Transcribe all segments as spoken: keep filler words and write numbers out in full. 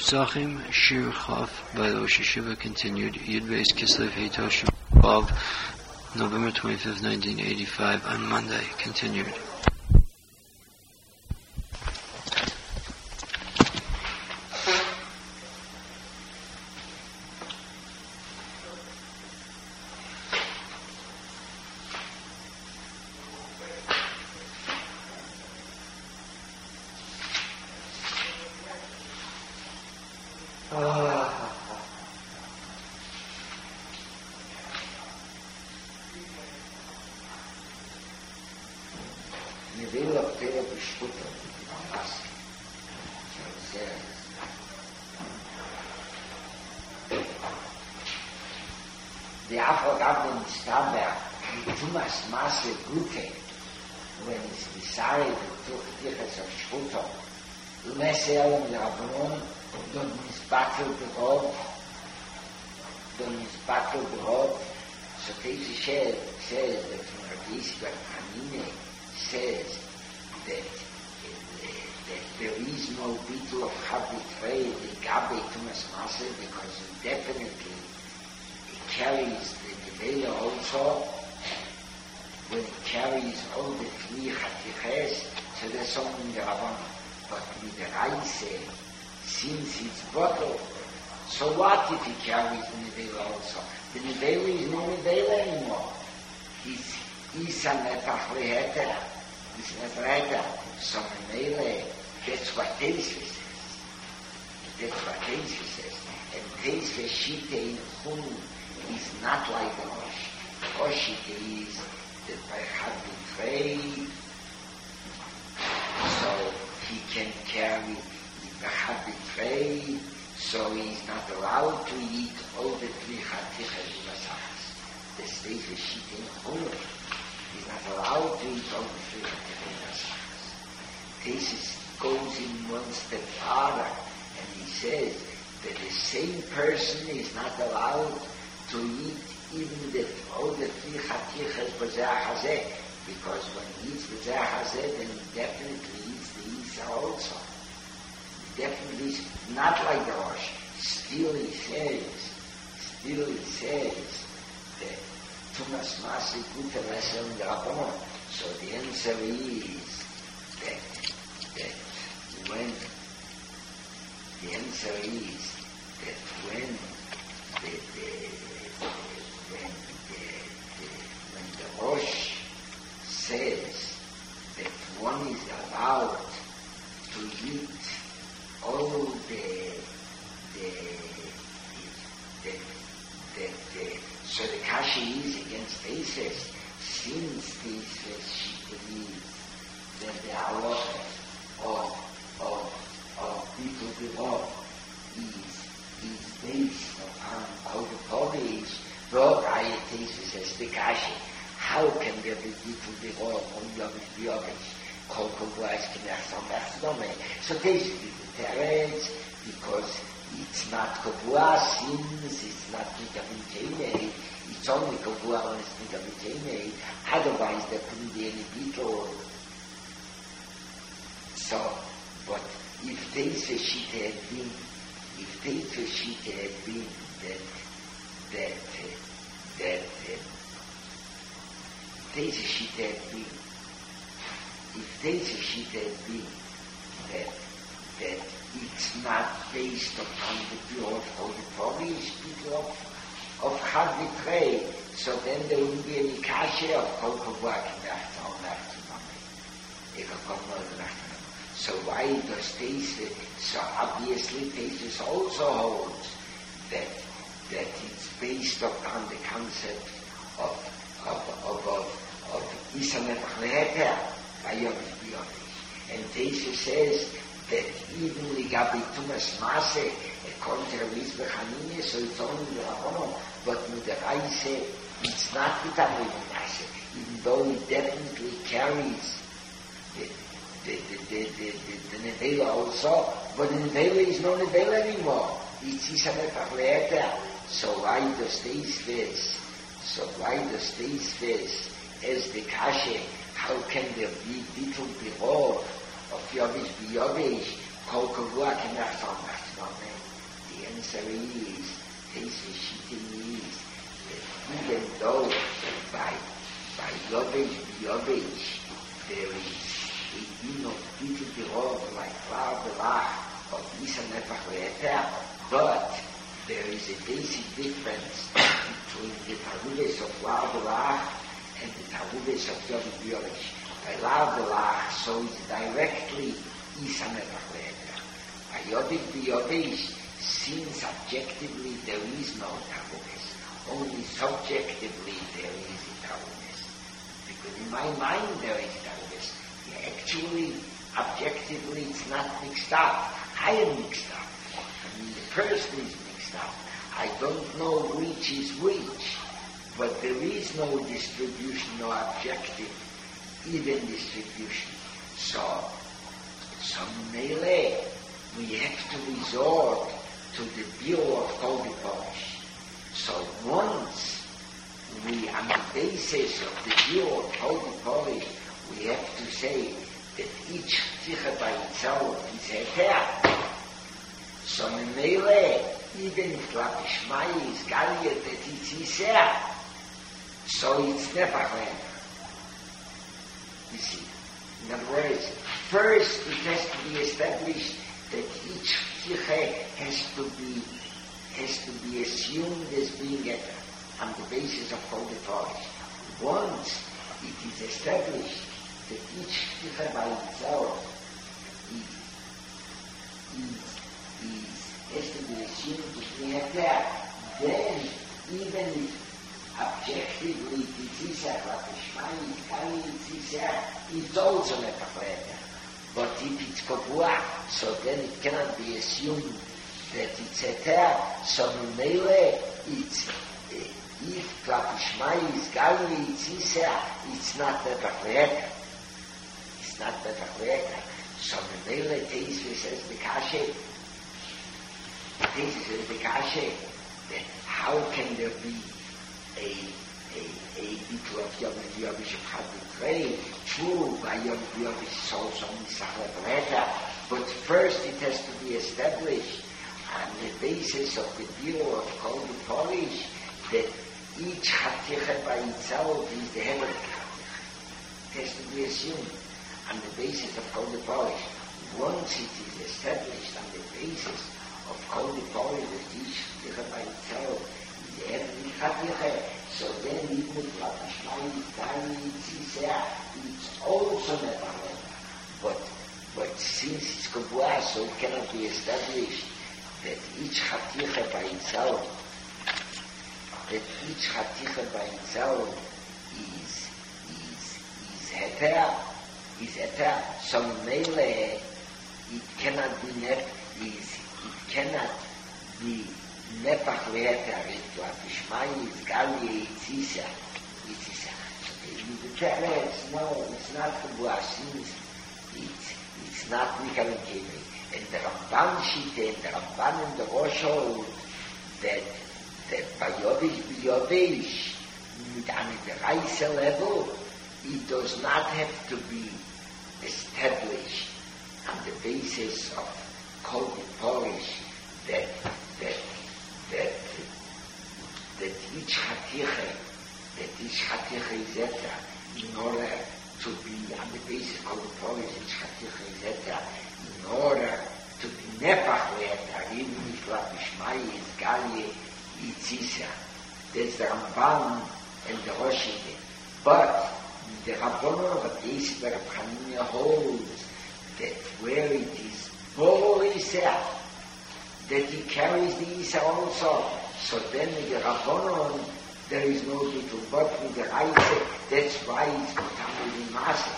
Psachim Shir Chaf by Rosh Hashiva continued. Yud Beis Kislev Heitosh Vav, November twenty-fifth, nineteen eighty-five, on Monday, continued. The Afro-Gabin Stamberg, Thomas Masse Gute, when he decided to take the of Shputo, Lumesel and Rabbanon, don't misbattle the road, don't misbattle the road. So Casey says that Rabbi Yisrael Hanine says that, that there is no beetle of happy trade in Gabi Thomas Masse because he definitely carries the Nevela also, when it carries all the three Chatiches, so there's something in the Rabban. But with the Reise, since it's bottled, so what if he carries the Nevela also? The Nevela is no Nevela anymore. It's Isa Netach Leheter, it's not Reiter. So Nevela, that's what Teisve says. That's what Teisve says. And Teisve Shite in Chum is not like the Rosh. The Rosh is that by having trade, so he can carry the habit trade, so he is not allowed to eat all the three chatiches in Masachas. The state of Shita in Chumah, he is not allowed to eat all the three chatiches in Masachas. This goes in one step farther, and he says that the same person is not allowed to eat even the, all the three chatiches b'zeh hazeh, because when he eats b'zeh hazeh, then he definitely eats the Isa also. He definitely is not like the Rosh. Still he says, still he says that Tumas Masi Gute Lesel in the Rabbanon. So the answer is that, that when, the answer is that when the, the When the, the, when the Rosh says that one is allowed to eat all the, the, the, the, the so the Kashi is against Aces, since Aces she believes that the halakha of, of, of people below is, is based upon how the Torah is. Well, I think this is the Kashi. How can there be people be all on Yomish Biomish? Kol Kobuas Kinach Samachdome. So this is the Teretz, because it's not Kobuas, since it's not Nikabitene, it's only Kobuas when it's Nikabitene, otherwise there couldn't be any people. So, but if this Shita had been, if this Shita had been that that uh, that uh, this Shita had been, if this Shita had been that that it's not based upon the pure or the polish people of of Chad Vitrei, so then there wouldn't be any kasha of Kol Kovak Nacht or Nacht So why does Teisve? So obviously Teisve also holds that that it's based upon the concept of of of of, of Isa Netach Leheter by Yomish Biomish. And Teisve says that even Ligabi Tumas Masse, according to Rabbi Yisrael Hanine, so it's only the Rabbanon, but with the Reise, it's not with Rabbi Masse, even though it definitely carries the the the the the, the Nevela also, but the Nevela is no Nevela anymore. It's Isa Netach Leheter. So why does Teisve? So why does Teisve as the Kashe? How can there be little behold of Yomish B'Yomish Kol Kavua can ask on that. The answer is, Teisva Shittim is, that even though by by Yovesh Yovesh there is a din of Bitul Birov like Lav Belach of Isa Nefach Le'eter, but there is a basic difference between the Taruves of Lav Belach and the Taruves of Yovesh Yovesh. By Lav Belach, so it's directly Isa Nefach Le'eter. By Yovesh Yovesh, since objectively there is no Taruves, only subjectively there is a Taruves. Because in my mind there is Taruves. Actually, objectively, it's not mixed up. I am mixed up. I mean, the person is mixed up. I don't know which is which. But there is no distribution, no objective, even distribution. So, so melee, we have to resort to the Bureau of Holy Polish. So once we, on the basis of the Bureau of Holy Polish, we have to say that each Ticha by itself is a heter. So melee, even if Lapishmai is Galia that it's Isser, so it's never Nefach. You see. In other words, first it has to be established that each Ticha has to be has to be assumed as being heter on the basis of Holy Polish. Once it is established that each Ticha by itself is, is, is, has to be assumed to be heter, then even if objectively it is a Lapishmai, it's also not a heter. But if it's Kavua, so then it cannot be assumed that it's heter, so melee, it's if Klapishmai is Gali, it's Isser, it's not that heter. It's not that heter. So melee, Teisva says the Kashe, Teisva says the Kashe, that how can there be a a a Bitul of Yom Yovish of Hadut? True, by Yom Yovish is also Misachlet heter, but first it has to be established on the basis of the Bureau of Holy Polish that each Chaticha by itself is the heavenly Chaticha. It has to be assumed on the basis of Holy Polish. Once it is established on the basis of Holy Polish that each Chaticha by itself is the heavenly Chaticha, so then even if Lapishmai is Gani, it's also never But but since it's Kavua, so it cannot be established that each Chaticha by itself that each Chaticha by itself is is is heter, is heter. So melee, it cannot be nef, is it cannot be nefach leheter. If Lapishmai is Gali, it's Isser, it's Isser. The Teretz, no, it's not Kavua, since it's it's not Mikal and Kevin. And the Ramban Shite, and the Ramban and the Rosh hold that that by Yovesh Yovesh, on the Reise level, it does not have to be established on the basis of Kol Polish that that that that each Chaticha, that each Chaticha is heter, in order to be on the basis of Kol Polish, each Chaticha is heter, in order to be Nefach leheter, even if Lapishmai is Galia, it's Isser. There's the Ramban and the Rosh Hashanah. But the Rabbanon of the Yeshiva Reb Chanina holds that where it is Bolo Isser, that he carries the Isser also. So then the Rabbanon, there is no Bitul, but with the Reise, that's why it's become in Master.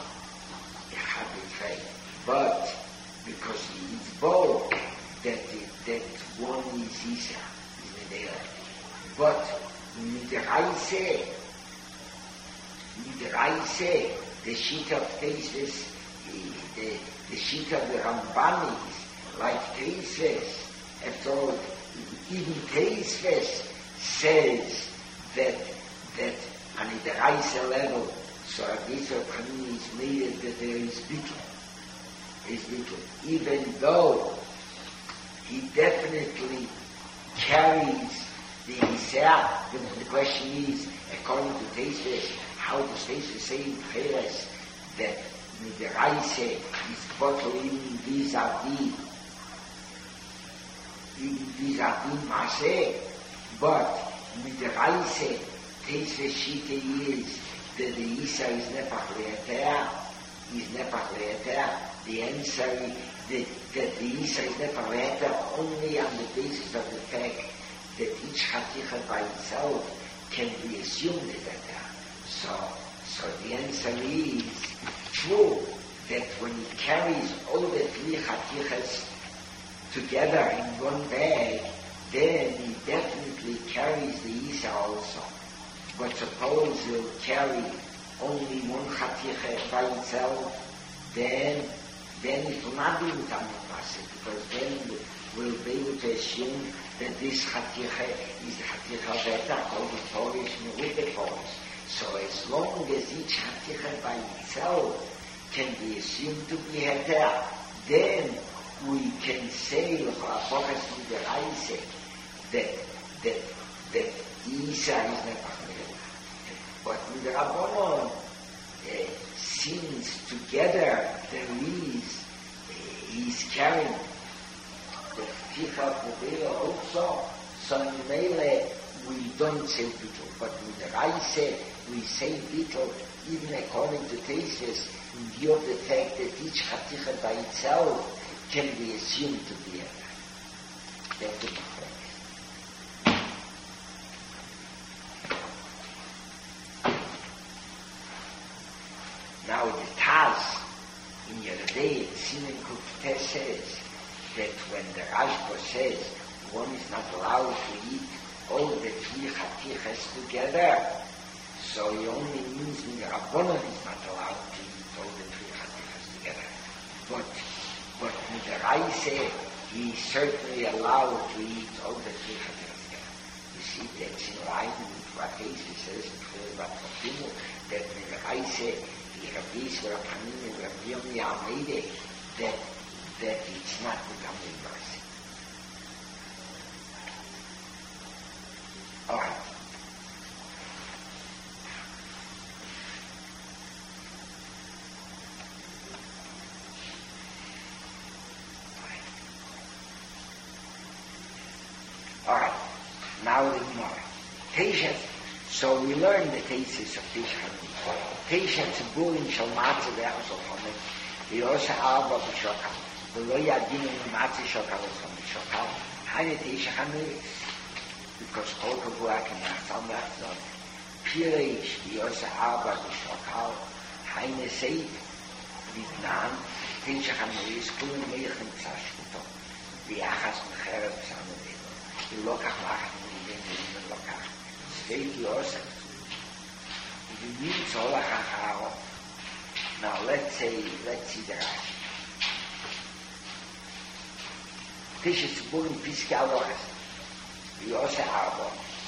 But because it's both, that it, that one is Isser. But with the Reise, with the Reise, the sheet of Teisves, the, the sheet of the Ramban is like Teisves. After all, even Teisves says that that on the Reise level, so this of Chanina is made that there is Bitul. is little. Even though he definitely carries the Isaiah, the, the question is, according to Tesis, how does Tesis say in Peres that the Raise is bottling vis-a-vis vis-a-vis Maseh, but with the Raise, Tesis Shite is that the Isa is Nepach Le'eter, is Nepach Le'eter. The answer is that, that the Isa is Nepach Le'eter only on the basis of the fact that each Chaticha by itself can be assumed as So, so the answer is true that when it carries all the three Chatichas together in one bag, then it definitely carries the Isa also. But suppose you'll carry only one Chaticha by itself, then then it will not be with Amapase, because then we'll be able to assume that this Chaticha is the Chaticha Veta, called the Torish, with the Torish. So as long as each Chaticha by itself can be assumed to be Heter, then we can say, that that that Isa is never. But with the Rabbanon, uh, since together there is, uh, he's carrying the Ticha Povela also, so in Mele we don't say Bittul, but with the Raise we say Bittul, even according to Tesis, in view of the fact that each Chaticha by itself can be assumed to be a That's the difference. Now the Taz in Yeridei in Simen Kufte says that when the Rashba says one is not allowed to eat all the three Chatichas together, so he only means in the Rabbanon is not allowed to eat all the three Chatichas together. But but in the Raise he is certainly allowed to eat all the three Chatichas together. You see, that's in line with what Tesis says in Chayil Batfatimu, that in the Raise Rabbi Yisrael Panim and Rabbi Yomi Almeida, that that it's not becoming mercy. All right. All right. Now the Gemara. Patience. So we learn the thesis of Tishchan. Patient Tzibur in Shalmatze Ve'achos Al-Chomet V'yosha Arba B'Shokal V'lo Yadinu Matze Shokal Al-Shokal Hayne Teisha Chanuris because Kol Kavua can Nachzal Nachzal Pireish V'yosha Arba B'Shokal Hayne Seid V'Gnan Teisha Chanuris Kulun Meichem Tzashkuto V'yachas Mecherev Tzanudino V'lokach Lachach V'yim V'lokach Seid V'yosha It means all a Now let's say, let's see the Rashi. Tisha Tzibur in Piskei Aloras. V'yoseh Arba.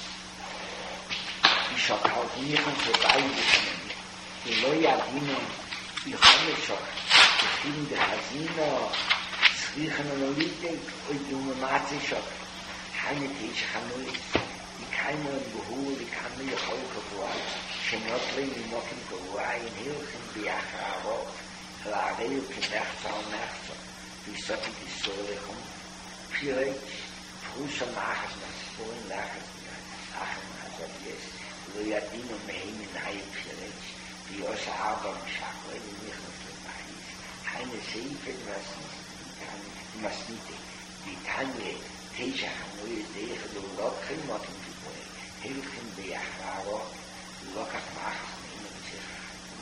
V'shokal V'nichon Tzedai V'chanem. V'lo Yadinu V'chomet Shokal. V'chim D'chazino Tzrichen Ololitek Oidum V'matze Shokal. Hayne Teisha Chanuris. V'kaymo V'hu V'kaymo Yechol Kavua. שנוטלים מוקים גרועי נילכים ביחרות, להריו כנחצה או נחצה, ויסופי תיסור לכם, פירץ' פרוש המחס נספורים לחס אחר מחזות יש, לא ידינו מהם מנהי פירץ', ויוש הארבע משחו אלה נכנס לבחיס, היינה סעיפת מסניתי, ויתניה תשע חמוי דרך דולוקחים מוקים גרועי, הילכים ביחרות, Lokach Machas Nehmen Tzirach.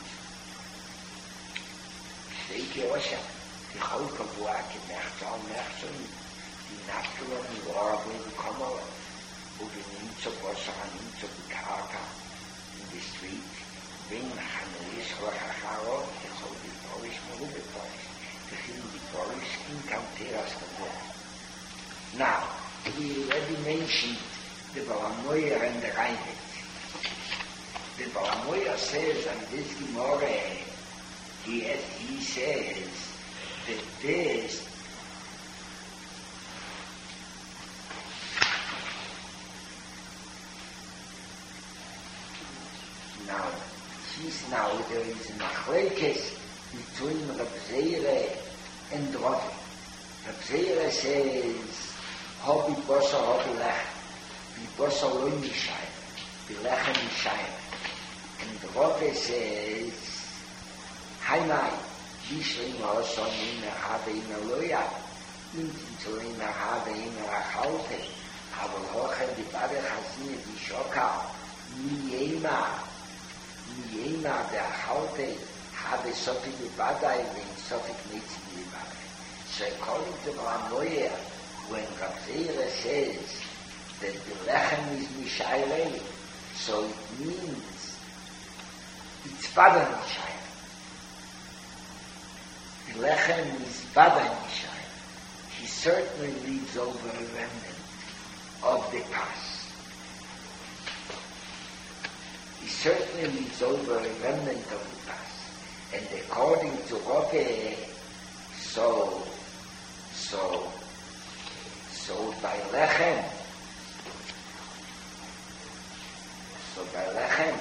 Steike Osha, die Cholka Buak in Mechzal Mechzal, die Nachtelon, die Warabun, die Komor, wo die Nimzo Bosach, Nimzo Bukaka, in the street, bring Hanuis, Rochacharo, die Cholka Boris, Merube Boris, die Chim die Boris, in Kamteras Kabur. Now, we already mentioned the Balamoyer and the Reinheit. The Balamoya says on this Gemara, he, he says that this now, she's now, there is a machlekes between Reb Zeire and Rove. Reb Zeire says, Hobi Bosa, Hobi Lech, Bi Bosa Lo Nishayr, Bi Lechem Nishayr. And Rove says, Haimai, Yishleim Oso Nina Habe Ina Loya, Intin Ina Habe Ina Rachalte, Havel Hoche Di Bade Chazine Di Shoka, Miyema, Miyema De Achalte, Habe Sofik Di Badai, Vein Sofik Nitzi Di Badai. So according to Ranoyer, when Reb Zeire says that the Lechem is Mishayre, so it means it's Badai Mishayre. The Lechem is Badai Mishayre. He certainly leaves over a remnant of the past. He certainly leaves over a remnant of the past. And according to Rove, so, so, so by Lechem, so by Lechem,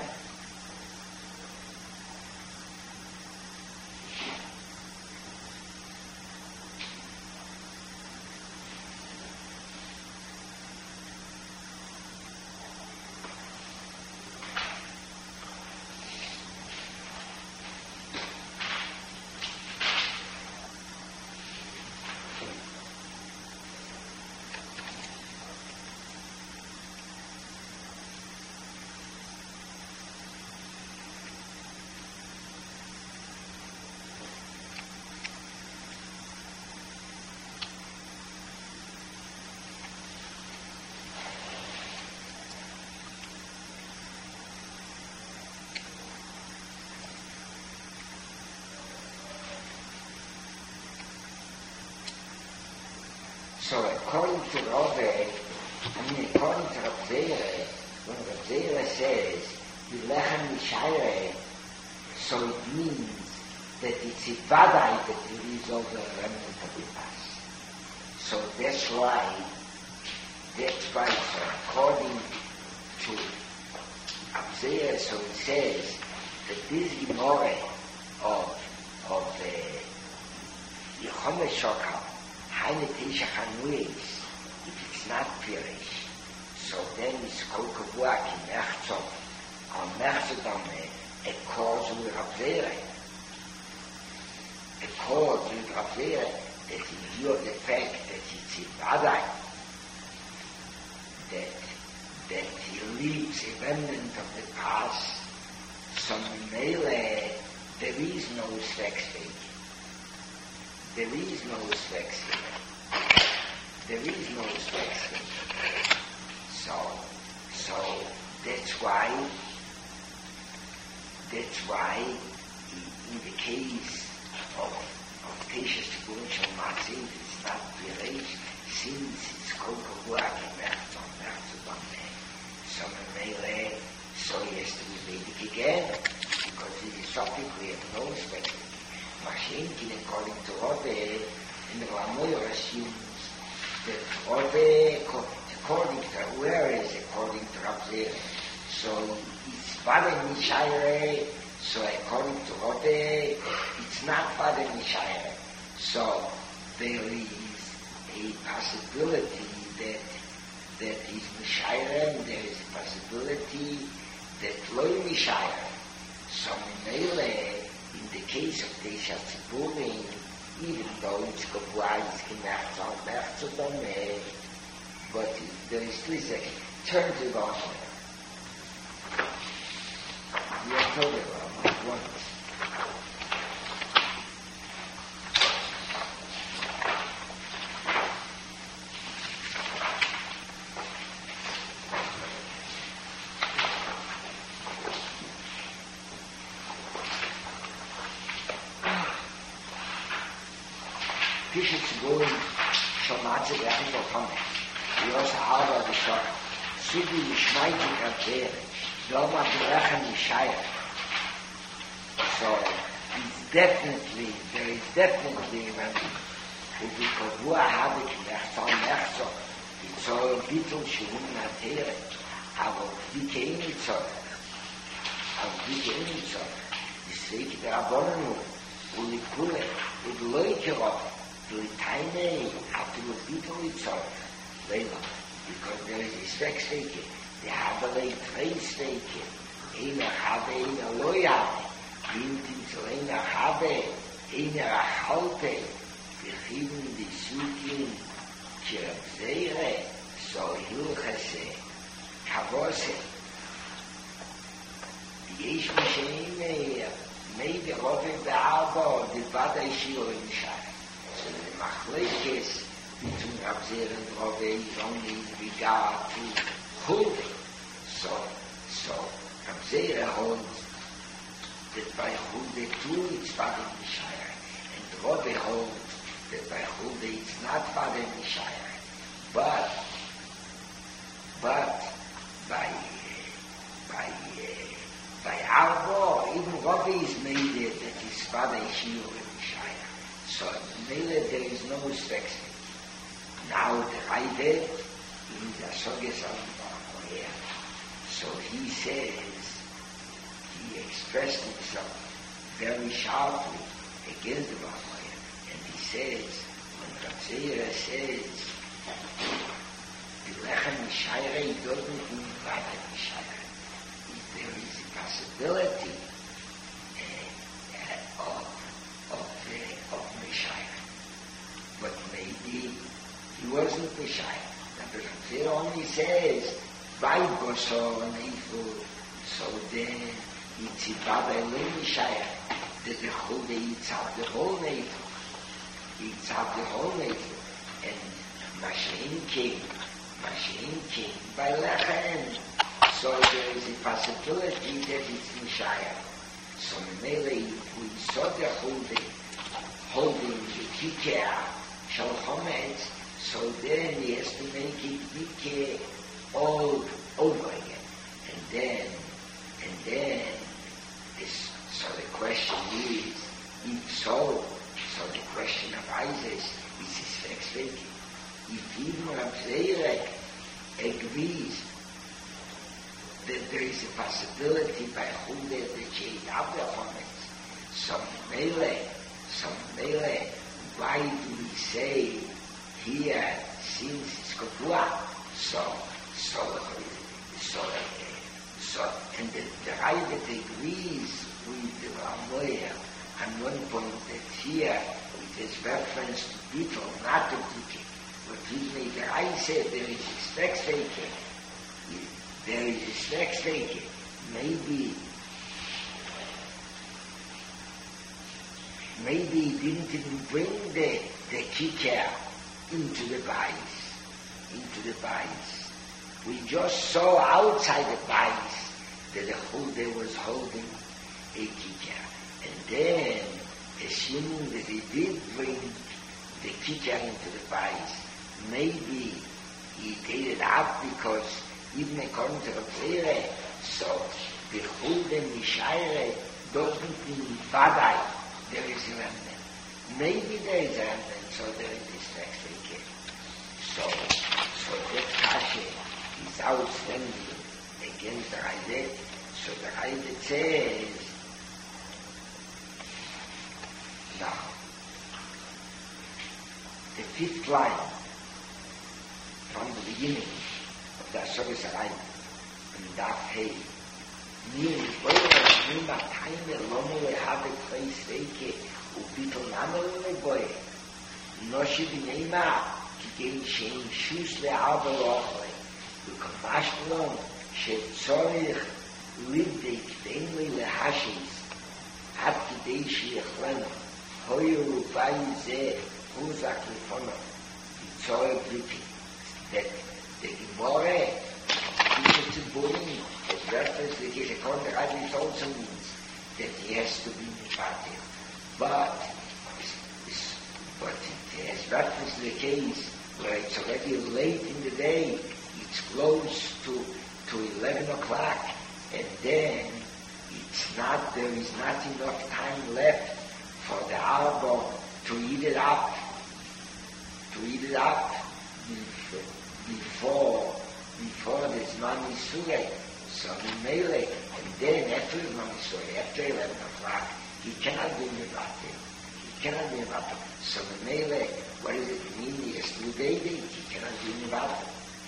so according to Rove, I mean according to Reb Zeire, when Reb Zeire says, the Lechem Mishayre, so it means that it's a Vadai that it is over a remnant of the past. So that's why, that's why, so according to Reb Zeire, so it says that this Gemara of, of the Yechome Shokal, Haine Tisha Chanuis, if it's not Pirish, so then it's Kokobuak in Mechzot, on Mechzodame, a cause with Reb Zeire. A cause with Reb Zeire that in view of the fact that it's a Vadai, that, that he leaves a remnant of the past, so Mele, there is no sex state. There is no respect here. There is no respect here. So, so that's why, that's why in the case of, of Teishes Tikkun Shel Matzah, it's not Piresh, since it's Kokobuak and Mechzon, Mechzon, so Mele, so he has to be made again, because it is something we have no respect for. Mashenkin, according to Rove, and the Ramoyer assumes that Rove, according to where is according to Reb Zeire, so it's Vadai Mishayre, so according to Rove, it's not Vadai Mishayre. So there is a possibility that that is Mishayre, and there is a possibility that Lo Mishayre. So Mele, in the case of Teisha Tziburim, even though it's Kobuai, it's Kimachzal, Mechzodame, but there is three seconds. Turn to the Rambam. You have told it Rambam once. Tisha Tziburim, Shomatze Lechem B'Tomeh. We also have a Bishop. Sudi Yishmaiti Reb Zeire. Doma B'Lechem Yishayah. So, is definitely, there is definitely a remedy. Because who have it, Nechzal Nechzal, it's all Bittul Shehum Natere, aber wie kein Itzor, aber wie kein Itzor, die Sveike der Abonnenu, und die Kule, und die Leukerov, die Teine, after the Bittul Itzor, Leila, because there is a Svek Sveike, die have a three Sveike, einer habe, einer Loya, Bint ins Leina habe, einer Achalte, wir geben die Sukin, Kirabzeire, so Hilchase, Kavose. יש משאים מי דרובי בעבו, דבד הישיר למשל. זה מחלקס, ביטון רבזירן דרובי, זוני, ביגע, חוד. So, so, רבזירן הוד, that by Hulde too it's Vadim Mishaya. And Robbe holds that by Hulde it's not Vadim Mishaya. But, but, by, by, by Arbo, even Robbe is made it that it's Vadim Mishaya. So, Mele, there is no respect. Now, the Raide, in the Soges of the so he says, he expressed himself very sharply against the Baha'u'llah, and he says, when Ratzera says, the Lechem Mishayre, he doesn't mean Vadim Mishayre. There is a possibility uh, of, of, uh, of Mishayre. But maybe he wasn't Mishayre. Now, the Ratzera only says, Vaid Gosor and Eifu, so then, it's a Baba Mishayre, that the whole eats out the whole navel, eats out the whole navel, and Mashiach came, Mashiach came by Lechem, so there is a possibility that it's Mishayre. So Mele, if we saw the whole holding the Kikeh, Shalchomet, so then he has to make it Kikeh all over again, and then, and then, this, so the question is, if so, so the question arises, is his sex faking? If even Rabzeirek agrees that there is a possibility by whom they change up their comments, some mele, some mele, why do we say here, since it's Kotua, so, so, so, so, and the, the Raide agrees with the Ramoya on one point that here it is reference to people, not to Kike. But even the Raide said there is a spectator, there is a spectator, maybe, maybe he didn't even bring the, the Kike into the bias, into the bias. We just saw outside the bias that the Hulde was holding a Kikah. And then, assuming that he did bring the Kikah into the bias, maybe he gave it out because even according to the Tzere, so the Hulde Mishayre doesn't mean Vadai, there is a remnant. Maybe there is a remnant, so there is this next Kikah. So, so that Kashe is outstanding against the Raide. So the Raide says, now, the fifth line from the beginning of the Asogas Arayim, in Daf Hey, Mir Boyer, Nima Taime, Lomo Lehave Klei Sveike, Ubito Namo Leboye, Noshi B'Neima, Kigei Shein Shus Le'ava Lo'achle, Ukamash Blom, Shetzorich, Libdek, Daimli Lehashis, Ad Kidei Shiechleno, Hoyo Rupai Ze, Huzak Lefono, Yitzore Bliti, that the Gemore, teaches to Borim, as reference the Geshekon, the Radis also means that he has to be Mipatir. But, but it has reference to the case where it's already late in the day, it's close to, to eleven o'clock, and then It's not, there is not enough time left for the arbor to eat it up, to eat it up before, before the Zman Yisrael. So the Melech, and then after the Zman Yisrael, after eleven o'clock, he cannot do Mevatel. He cannot do Mevatel. So the Melech, what does it mean? He has to obey it. He cannot do Mevatel.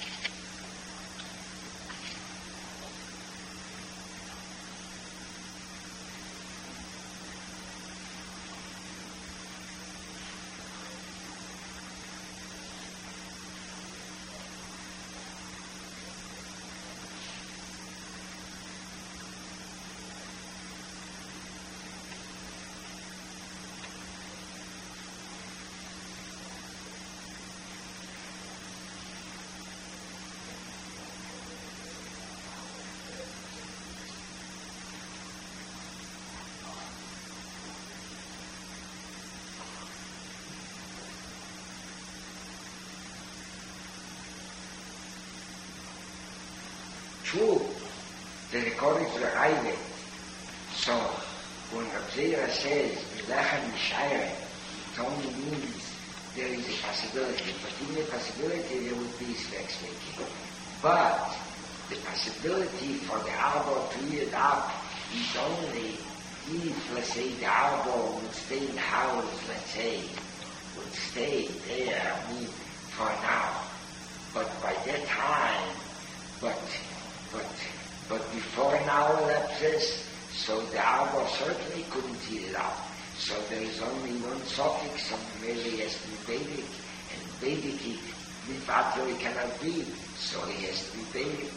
True, that according to the Raive, so when Rav Zera says, Lechem Mishayre, it only means there is a possibility, but in the possibility there would be sex making. But the possibility for the arbor to eat it up is only if, let's say, the arbor would stay in the house, let's say, would stay there, I mean, for an hour. But by that time, but But, but before an hour lapses, so the arbor certainly couldn't eat it up. So there is only one suffix, some really has to be Vedic, and Vedic, Mivatel he cannot be, so he has to be Vedic.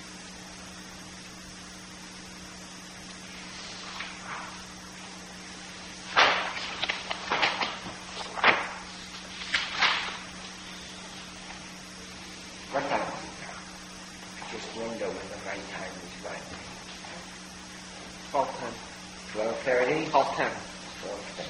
What time? Just wonder when the right time is right. twelve ten. twelve thirty? twelve ten. twelve ten.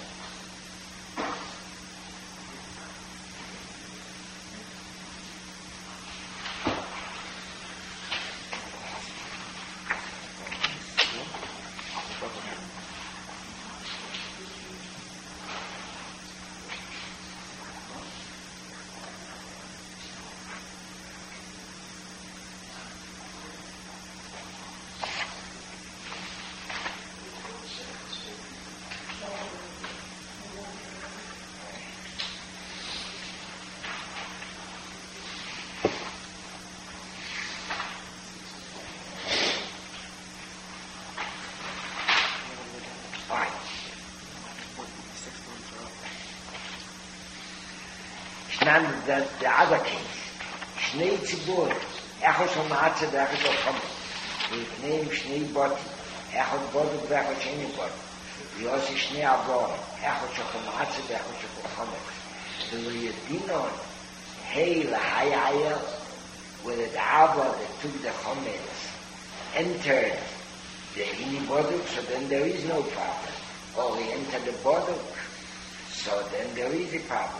Dann der, der other case. Shnei Tzibur, Echot Shal Matzah Echot Shal Chomer. V'ipneim Shnei Boti, Echot Boduk Echot Sheni Boduk. V'yosi Shnei Abor, Echot Shal Matzah Echot Shal Chomer. V'yedinon, Hey Lahayayel, whether the Abor that took the Chomer entered the Hini Boduk, so then there is no problem. Or he entered the Boduk, so then there is a problem.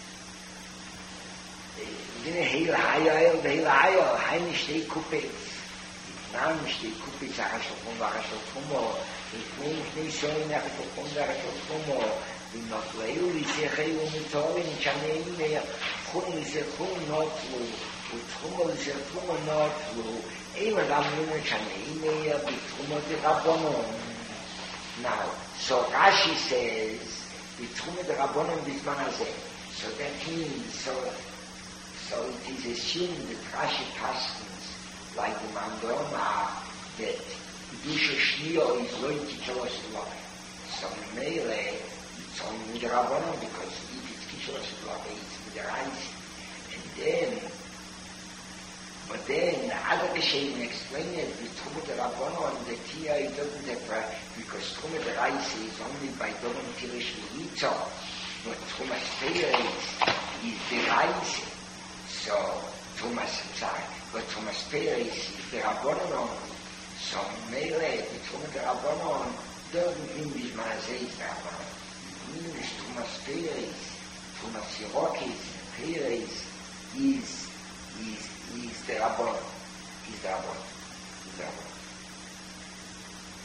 Dine heil hayel, the heil hayel, heine stei kupitz. Ich nahm stei kupitz, ach es schon war es schon kommen. Ich nehm nicht so in ach es schon war es schon kommen. Die noch leil, die sich heil mit Torin, ich habe nicht mehr. Chum ist er chum not wo. Und chum ist er chum not wo. Ewer dann nur ich habe nicht mehr, die chum die Rabbonon. Now, so Rashi says, die chum die Rabbonon bis man azeh. So that means, so So it is assumed that Rashi customs, like the Mandoma, that Kedusha Shnio is going to tell us love. So Mele, it's only with the Rabbanon, because if it's Kedusha love, it's with the rice. And then, but then, the other Geshem explained it, with Tchum the Rabbanon, the Tia, it doesn't have, because Tchum the rice is only by Doron Tirish V'Yitzo, but Tchum Aspeya is, is the rice. So, Thomas, sorry, but Thomas Perez is the Rabbanon. So, Mele, the Thomas the Rabbanon doesn't mean this Mazay is the Rabbanon. It means Thomas Perez, Thomas Sirokis, Perez is, is, is the Rabbanon. Is the Rabbanon. Is the Rabbanon.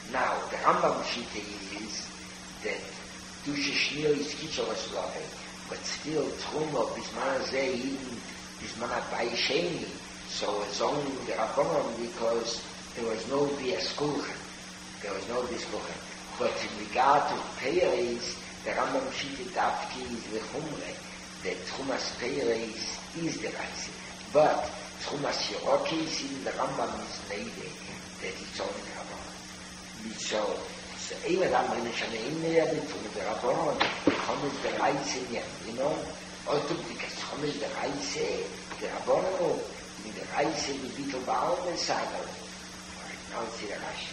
Now, the Rambam Shita is that Dusha Shnir is Kitchalas Love, but still Truma, Bismana Zeh, even Bismana Bayesheni, so it's only the Rabbanon because there was no Bias Kulchen. There was no Bias Kulchen. But in regard to Peiris, the Rambam Shita Dafki is the Chumre, that Trumas Peiris is the Reise. But Trumas Yerokis, even the Rambam is made that it's only the Rabbanon. So, so even Rambam is an Einner, the Rabbanon, Chomet the Reise, you know, also because Chomet the Reise, the Rabbanon, in the Reise, the Bittel Baal, the Sagar. Now it's the Rashi.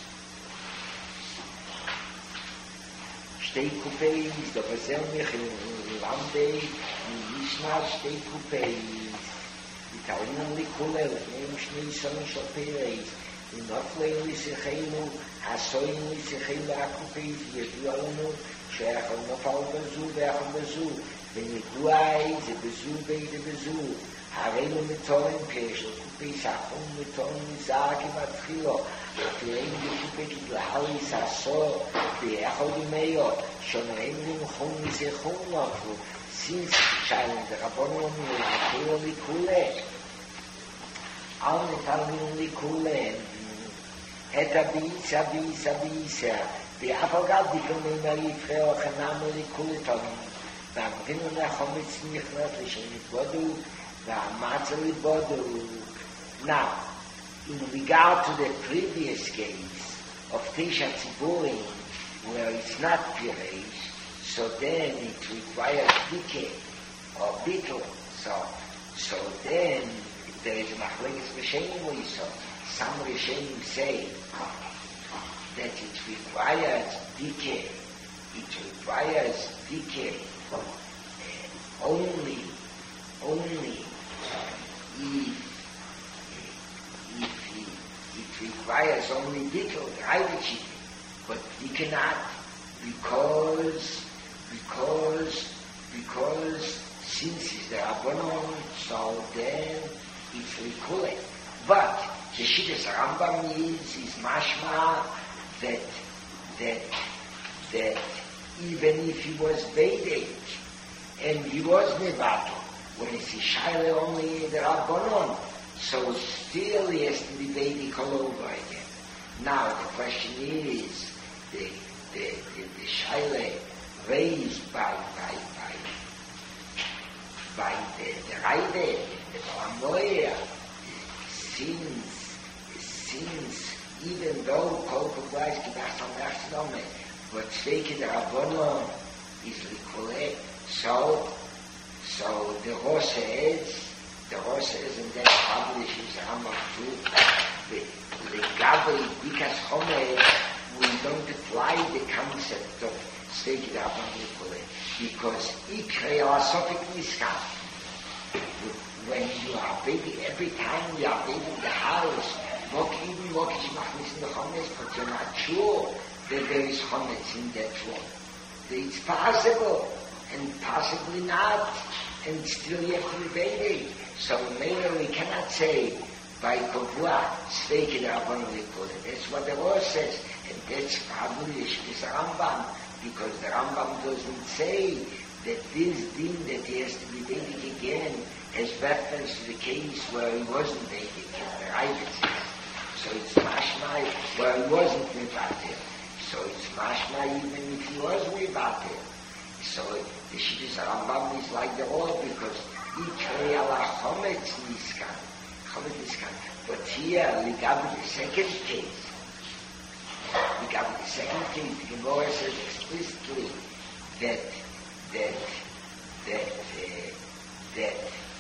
Stei Kupeis, da verzel mich in Lande, in Mishnah, Stei Kupeis. Italian Likule, name Shnei Son Shopeis, in Notlein Lisichenu, Hasoin Lisichenu Akupeis, Yedualenu, Sheachon Nofal Bezu, Beachon Bezu, Ben Yeduai, the Bezu, Bei the Bezu, Harelu Mitorin Peshel, Kupeis Achon Mitorin Mizaki Matchilo, Afirein Yekupeki Lahali Sasso, Beachon Meyo, Shonaim Chon Lisichon Nofu, since Shining the Rabbanon Likule Likule, all the Talmud Likule, Eta Bisa Bisa Bisa, the Apogad Dikun Mary Freo Hanam Likule Talmud, the Vinu Nachomitz Nichnot Lishin Bodu, the Matzali Bodu. Now, in regard to the previous case of Tisha Tziburim, where it's not Pireish, so then it requires decay or bittul. So, so then there is a machlekes rishonim. So some rishonim say that it requires decay. It requires decay uh, only, only if, if it, it requires only bittul, right? But you cannot because. Because, because since it's the Rabbanon, so then it's Likule. But the Shittas Rambam is, is mashma that, that, that even if he was Vedic and he was Nevato, when it's Ishaila only the Rabbanon, so still he has to be Vedic all over again. Now the question is, the, the, the, the Shaila raised by by by by the the Raide, the Paranoia, since since even though Kol Kogais gedacht am Erstnome, but Zweike der Rabbanon is Likule, so so the Rosh is the Rosh is and then publishes Rambam too. The the Gabi Bikas Home, we don't apply the concept of because Ikreasophic Niskan, when you are baby, every time you are baby in the house, Mok even Mok Shimachnis in the Chometz, but you're not sure that there is Chometz in that room. It's possible, and possibly not, and still you have to be baby. So maybe we cannot say by Kovua, Sveiki the Rabban Likule. That's what the law says, and that's probably the Rambam. Because the Rambam doesn't say that this din that he has to be Vedic again has reference to the case where he wasn't Vedic, the Ravid says. So it's mashma where he wasn't Mivater. So it's mashma even if he was Mivater. So the Shittas Rambam is like the old because Ikrei ala Chometz Niskan. Chometz Niskan. But here, we got the second case. We got the second case. The Gemara says explicitly that that that uh, that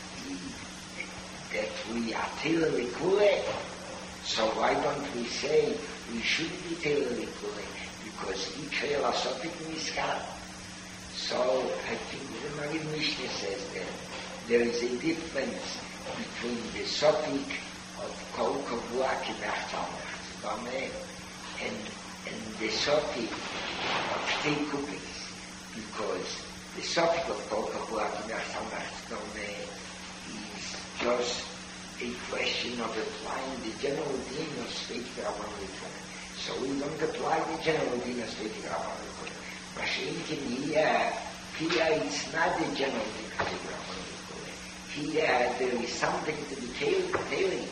that we are totally kule. So why don't we say we should be totally kule? Because Ikrei Lasopik Niskan. So I think the Maggid Mishnah says that there is a difference between the Sopik of Kol Kavua Kibach and and the Sopik of Shtei Kupis, because the Sopik of Kol Kavua Kibach is just a question of applying the general deen of Shtei Kavua. So we don't apply the general din of State Rabban Likule. Mashenkin here, here it's not the general din of State Rabban Likule. Here there is something to be tailing.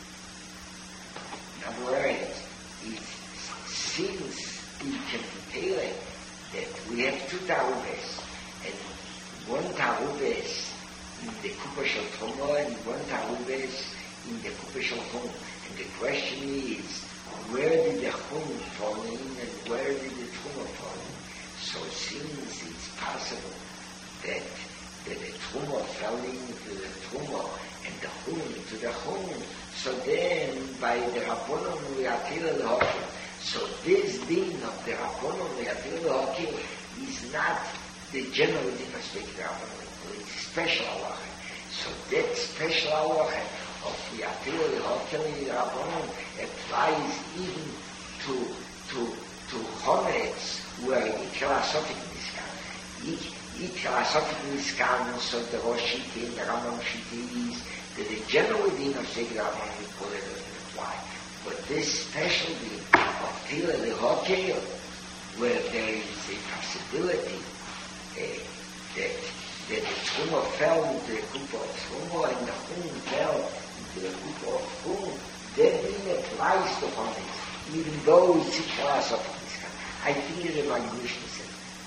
In other words, it's since we can tell it that we have two tarubes, and one tarubes in the Kupa Shel Tomo and one tarubes in the Kupa Shel Chum. And the question is, where did the Chum fall in and where did the Tomo fall in? So since it's possible that, that the Tomo fell into the Tomo and the Chum into the Chum, so then by the Rabbonon we are killed the So this din of the Rabbonon we are killed the is not the general din of State Rabbonon. It's special halacha. So that special halacha of the Atil the Rabbonon applies even to to to Chometz, where Ikra Sofik Niskan. Ikra Sofik Niskan, so the Rosh Shiti and the Rambam Shiti is that the general din of State Rabbonon doesn't apply. But this special din of Tila the where there is a possibility uh, that that the Truma fell into the Kupa of Truma and the Chum fell into the Kupa of Chum, that din applies to Chometz, even though it's a class of Niskan. I think it's a English to say.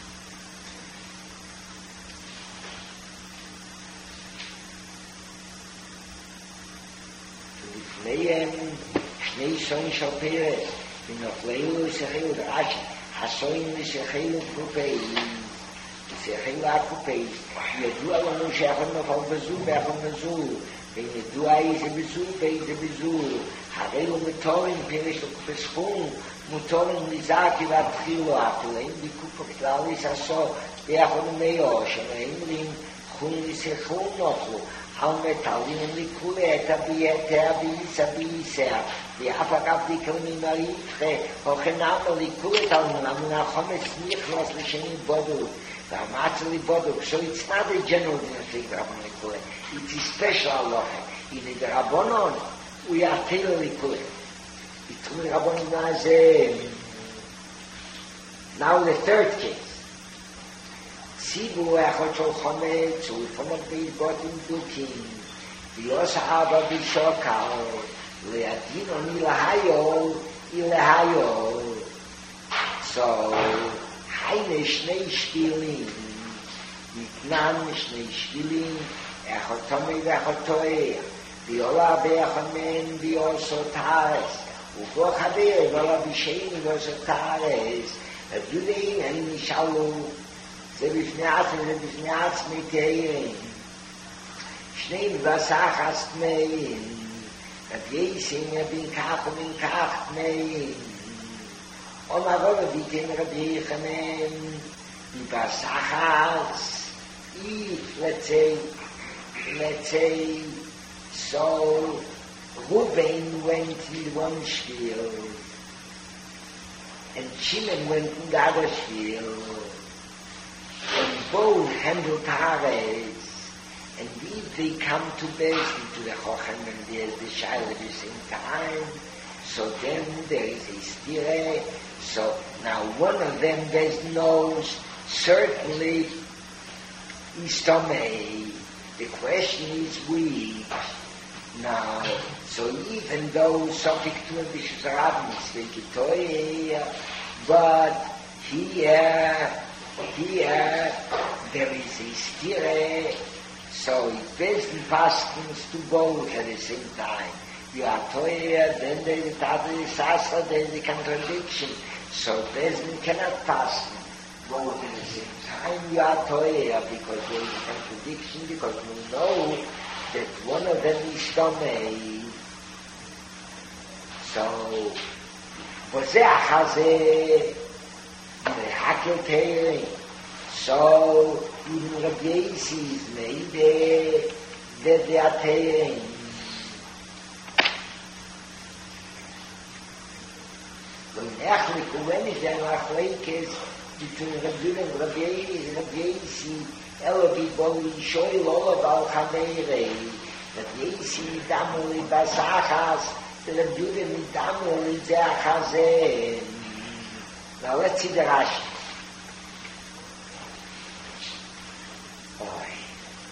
To Lifneim, Shnei Son Shal Perez, in Ofleilu Sechelu Rashi, Hasoin Sechelu Kupeis, Sechelu Akupeis, ידוע לנו שאנחנו נפל בזול ואנחנו בזול, וידוע איזה בזול ואיזה בזול, הרי הוא מטורן פרש בסכום, מטורן מזעקי והתחילו, אפילאים בקופו כלליס עשו, ואנחנו מאו, שמאמרים חום לסכום נופלו, על מטלים לכולי את הביאתה ואיסה ואיסה, ואף אגב דיקרמים הריתחה, הוכנם לכולי את המונה חומץ נכנס לשני בודות, Amatzali Boduk. So it's not a general din of State Rabbanon Likule. It's a special halacha. In the Rabbanon, we are Tila Likule. It's the Rabbanon Nazem. Now the third case. Tzibu Echot Shol Chometz, Ulfamot Beis Bodim Dukin, V'yosa Abba B'Shokal, Le'adin Oni Lahayo, Ilahayo. So, Eine Schnee Stilin, mit Namen Schnee Stilin, Echotome Vechotoe, Viola Beachamen, Vioso Tares, Ugo Hader, Viola Bishain, Vioso Tares, Judein, and Nishalu, Zebifneat, and Zebifneat, Metein, Schnee Vasachas Mein, Ab Yesin, Bin Kach, Bin Kach Mein, Oma Rova Diken Rabbi Yechanan, Ibasachas, if, let's say, let's say, so, Ruben went in one field, and Shimon went in the other field, and both handled Tares, and if they come to base into the Chochem and there's the Shail at the same time, so then there is a stire. So now one of them does knows certainly Istomei. The question is which. Now, so even though subject to the Shuzarabim is but here, here there is a stire, so it doesn't pass to both at the same time. You are toya, then there is the sasa, there is the contradiction. So Bezdin cannot pass both at the same time. You are toya because there is a contradiction, because we know that one of them is Tomei. So, Vozeh Achazeh, Mehakel Teirin. So, even Rabbi Yisi is made that they are Teirin. When is there machlekes between Rabbi and Rabbi Rabbi Yisi, Elobi Boli Shoyl Olav Al Chameirei, Rabbi Yisi Damuli Basachas, the Reb Judah Midamel is there Chazeh. Now let's see the Rashi. Boy.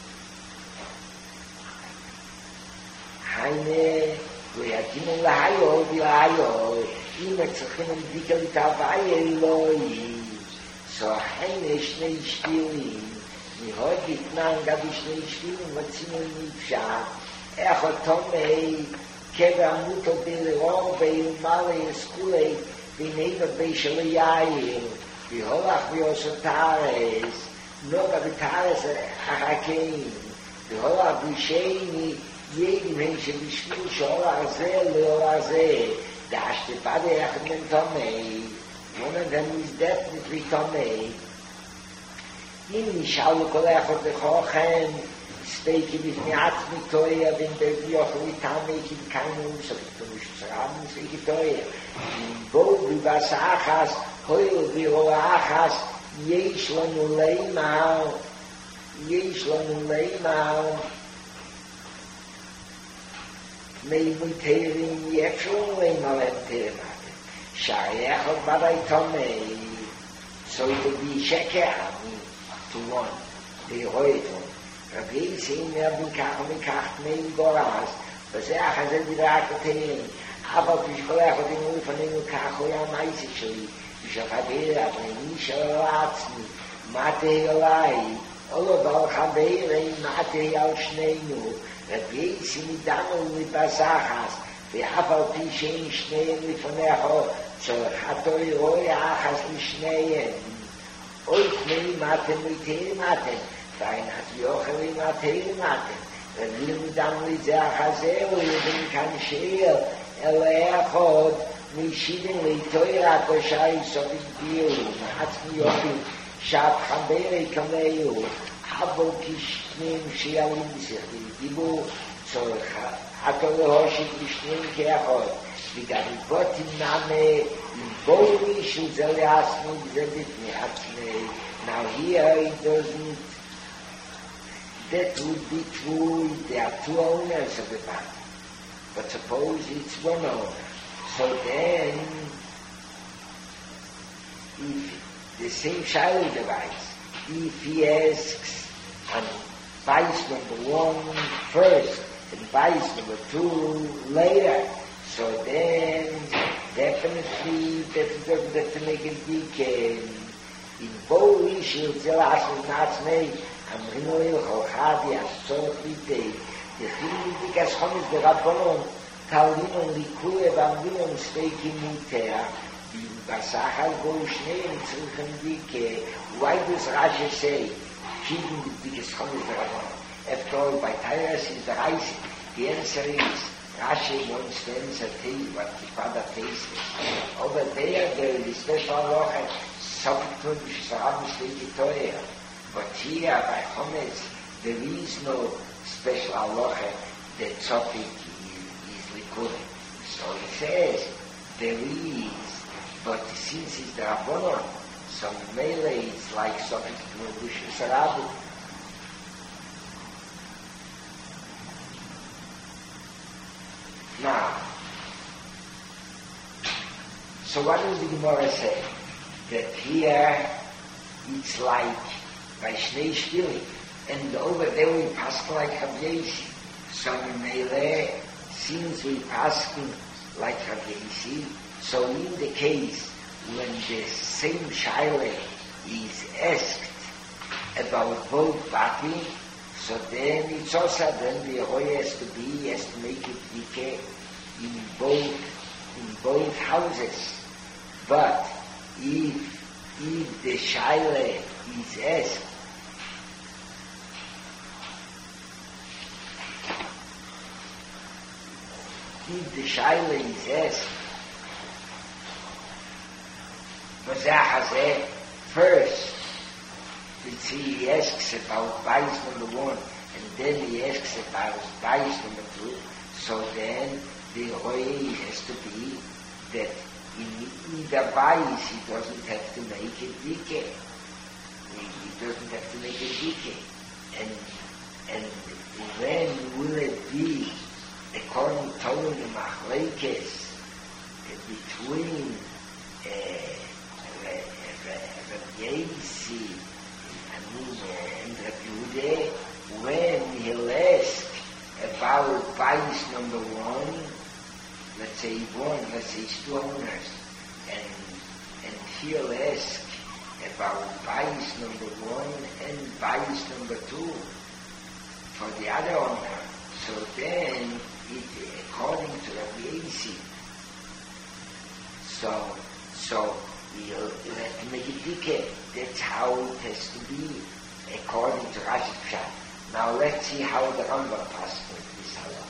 Heine, we are given the Hayo, the Hayo. Ima tzachim dikal tavai Eloi. So Heine Shnei Shtilim. Mi hod itnan gab Shnei Shtilim, matzinu nipshat. Echot Tomei, Keva Muto Beleor, Beilmale Eskulei, Bineva Beishalayayim, Biholach Biosotares, Noga Vitares Ahakeim, Biholach Bisheini, Yedim Henshe Bishlu Shola Azel, Leola Azel, Dash the Bade Achman Tomei. One of them is definitely Tomei. Im Nishalu Kolechot Bechochen, Steiki bifnei atzmi toya, bin bevioch litamei, in keinem so schraben, steiki toya. In bo bivas achas, hoil viro achas, yesh lanu leimal, yesh lanu leimal, mei muterim yefshun leimal em teremate. Shariach od badai tomei, so it would be sheker to one, the hoiton. Rabbi sehen wir bin kach und kach mein Goras, was er hat er wieder akten, aber ich glaube auch den Ruf von dem kach ja meise schli, ich habe er aber nicht schwarzen, Matei, alle da haben wir Matei aus Schneenu, Rabbi sehen dann mit Basachas, wir haben die schön Schneenu von der so hat er ja achas Schneenu, und mein Matei mit dem Matei. Fein hat Jochel im Atei Maten. Wenn wir mit dem Litzeh Achazeh, wo wir den Kanschir, er echot, Mishiden Leitoira, Koshai, Sofik Biru, Mahatmi Jochel, Shab Chambere, Kameyu, Habo Kishnim, Shialim, Dibu, so Hatole Hoshik, Kishnim, Keachot, Vigabikot im Name, im Bori, Shuzele Asmi, Zedit, Mihatzmei. Now here it doesn't. That would be true if there are two owners of the bank. But suppose it's one owner. So then, if the same child device, if he asks and buys number one first and buys number two later, so then definitely that doesn't have to make it big. In both issues, the last is not made. Amrinoil Chochadi Asor Vitei, the Chilidikas Homis de Rabbonon, Taulinon Likue Bambinon Steiki Mutea, the Basachal Goshnein Tzruchen Dike. Why does Rashi say, Chidin the biggest Homis de Rabbonon? After all, by Tyrus is the rising. The answer is, Rashi understands a tale what the father tastes. Over there, there is a special law, subject to the Sharab Steiki Torah. But here by Chometz, there is no special halacha that tzofik is likud. So it says there is, but since it's the Rabbanon, so mele it's like tzofik to Rishus Rabu. Now, so what does the Gemara say? That here it's like by Shnei Shtilim, and over there we pass like Habyesi. So in Meileh, since we pass like Habyesi, so in the case when the same Shaila is asked about both parties, so then it's also then the Hoya has to be, has to make it Dike in both, in both houses. But if, if the Shaila is asked, if the Shaila is asked, Mazah first, let's see, he asks about bias number one, and then he asks about bias number two, so then the way has to be that in either bias he doesn't have to make it dike. He doesn't have to make it dike. And, and when will it be according to the Machleke say one, let's say it's two owners, and and he'll ask about bias number one and bias number two for the other owner. So then, it, according to Rabbi Eisi, so so we'll let make it decay. That's how it has to be according to Rashi Pshat. Now let's see how the Rambam passed with this halacha.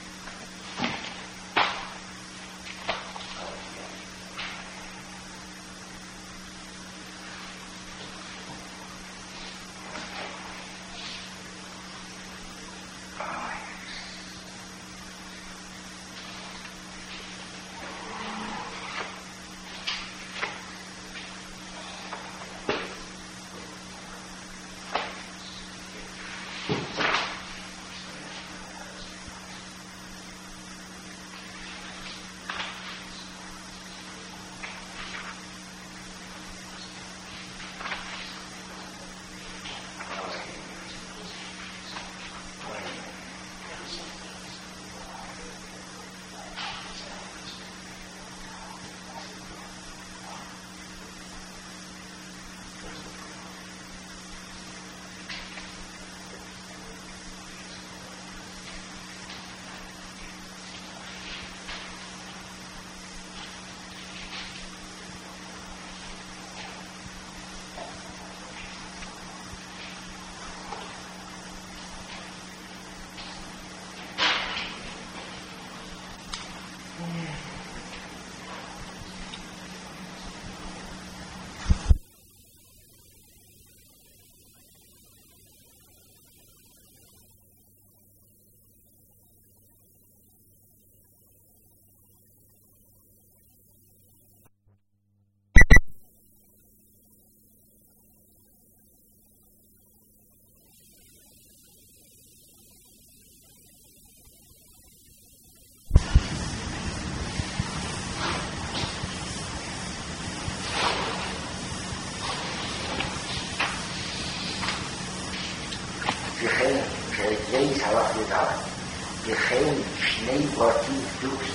Reis halach yudal. Gechein shnei vortiv duks.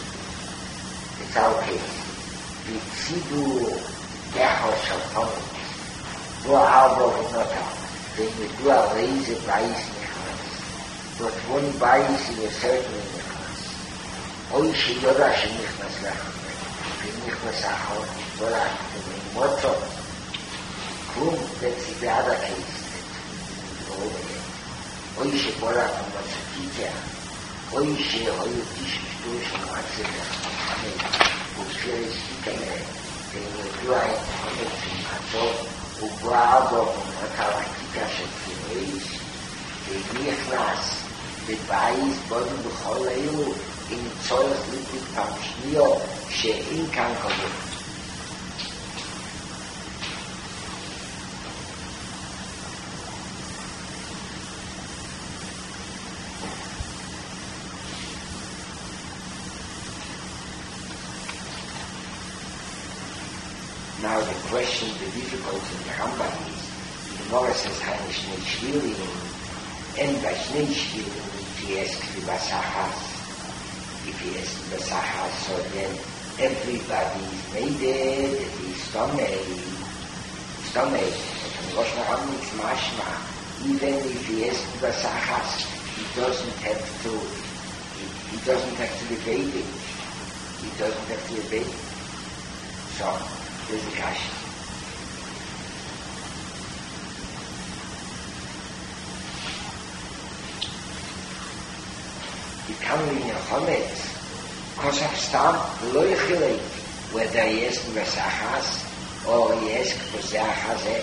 It's our case. Vitzidu dechol shaltonis. Du albo v'nota. Then you do a lazy bias nichnas. But one bias is certainly nichnas. Oy sheyoda shenichnas lechem. V'nichnas achot. Volat. V'motzo. Klum. That's the other case. Oy shebola kamatzikya, oy she oy tishtu shmatzika, amen. Usheri shikane, tenuai kamatzikatso, ubravo kamatzikya shekinois, tenichnas, bebais bodu b'choleyu, in tzorach likut pamshnio, she'in kan kodem. Now the question, the difficulty in the Rambam is, the Gemara says, Haine Shnei Shvilim, and by Shnei Shvilim, if he asks the Basachas, if he asks the Basachas, so then everybody is made it, that he is stomach, stomach, but from Rosh Hashanah it's mashma, even if he asks the Basachas, he doesn't have to, he, he doesn't have to debate it, he doesn't have to debate it. So, there's the kasha. You come in your chometz, because of stam, lo yichilei, whether he asks for Basachas or he asks for Zachazeh.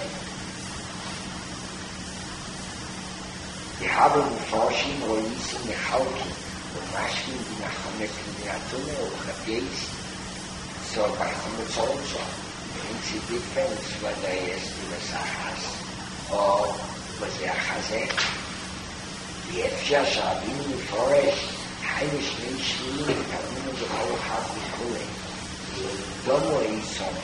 Die haben Forschung, wo ist in der Halki, und Maschinen, die nach chometz in der Atune, und Chapies, so by chometz also. It's a difference whether he has to Basachas or was there Chazeh. The Efshar Shabim Mefореsh, Haine Shnei Shvilim, Tavinu B'chol Chad B'chule. The Domo Eisom.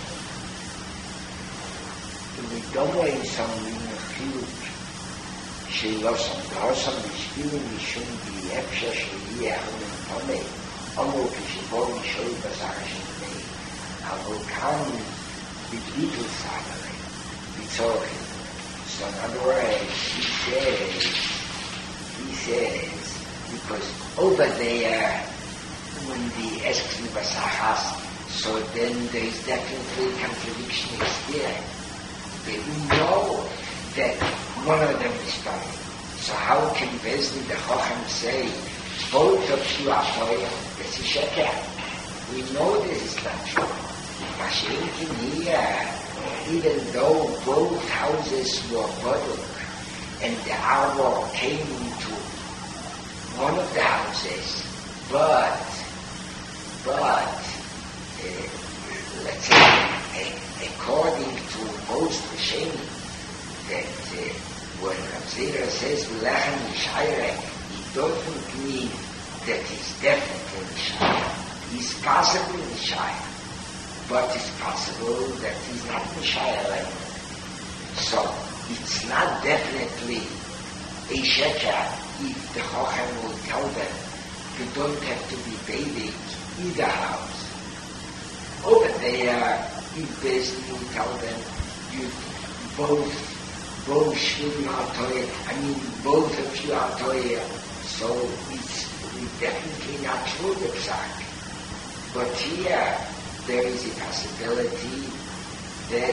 The Domo Eisom in the Chiluk. Sheilosam, Dosam B'Shvilim Mishum B'Efshar Shvilim Tomei. אמרו כשבוא נשאול בסך השני, אבל כאן בביטל סגלי, בצורכים. So in other words, he says, he says, because over there, when the asks me basachas, so then there is definitely contradiction is there. They know that one of them is coming. So how can Bezdin the Chacham say, both of you are foil? This is sheker. We know this is not true. Mashiach here, even though both houses were bottled and the arbor came into one of the houses, but, but, uh, let's say, uh, according to most Rishonim, that uh, when Rav says Lechem Yishayre, it doesn't mean that he's definitely Yishayre. He's possibly Yishayre, but it's possible that he's not Yishayre. So it's not definitely a sheker if the Chochem will tell them you don't have to be bathing either house. Over there, if Bezdin will tell them you both both shvim are toya, I mean both of you are toya, so it's definitely not true the psak. But here there is a possibility that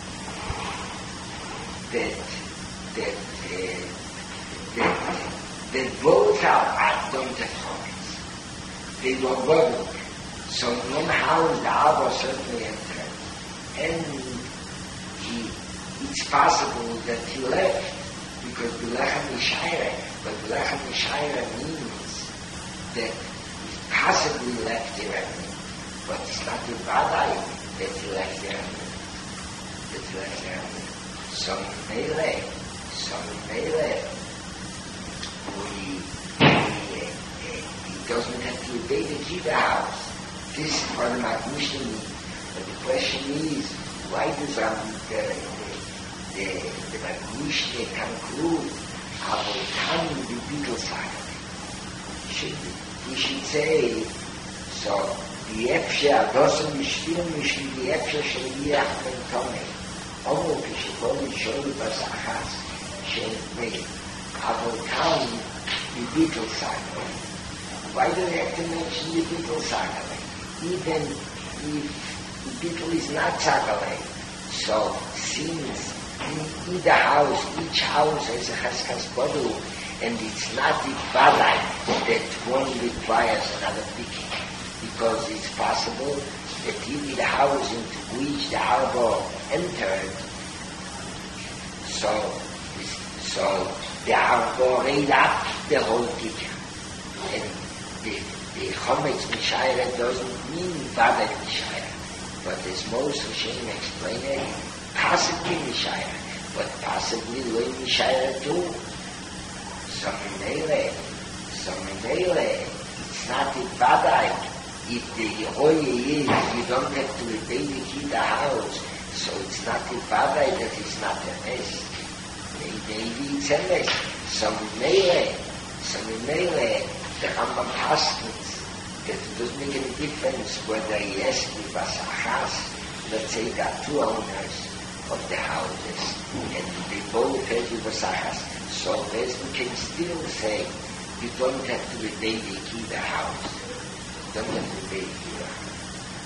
that that uh, that that both are Adon Tefchorets. They were bubbled. So in one house the Abba certainly entered, and he. It's possible that he left because B'lechem Yishayre, but B'lechem Yishayre means that he possibly left Iran, but it's not the Vadai that he left Iran. That he left Iran. So in Mele, so in Mele, we, we, uh, he doesn't have to obey the Jiva house. This is what the Magmushim means. But the question is, why does Ram the the Magmushim conclude how can the Beatles should we should say so the Efsha doesn't mishlim mishlim the Efsha shaliach ben Tomei Omo kishiboli sholi basachas shenmei how can the Beatles why do they have to mention the Beatles even if the Beatle is not Sagale so since in either house, each house has a Chaskas Bodu, and it's not the Vadai that one requires another picking, because it's possible that in the house into which the harbor entered, so, so the harbor laid up the whole picture. And the, the Chometz Mishayra doesn't mean Vadai Mishayra, but as most Rishonim explain it, possibly Mishayra, but possibly Loi Mishayra too. So Mele, so Mele, it's not a Vadai. If the Yehoye is, you don't have to repay the key the house, so it's not a Vadai that it's not a mess. Maybe it's a mess. So Mele, so Mele, the Rambam Haskins, that it doesn't make any difference whether he has to Basachas, let's say there are two owners of the houses, and they both have the Basachas. So we can still say, you don't have to repay the key the house. You don't have to pay the key the house.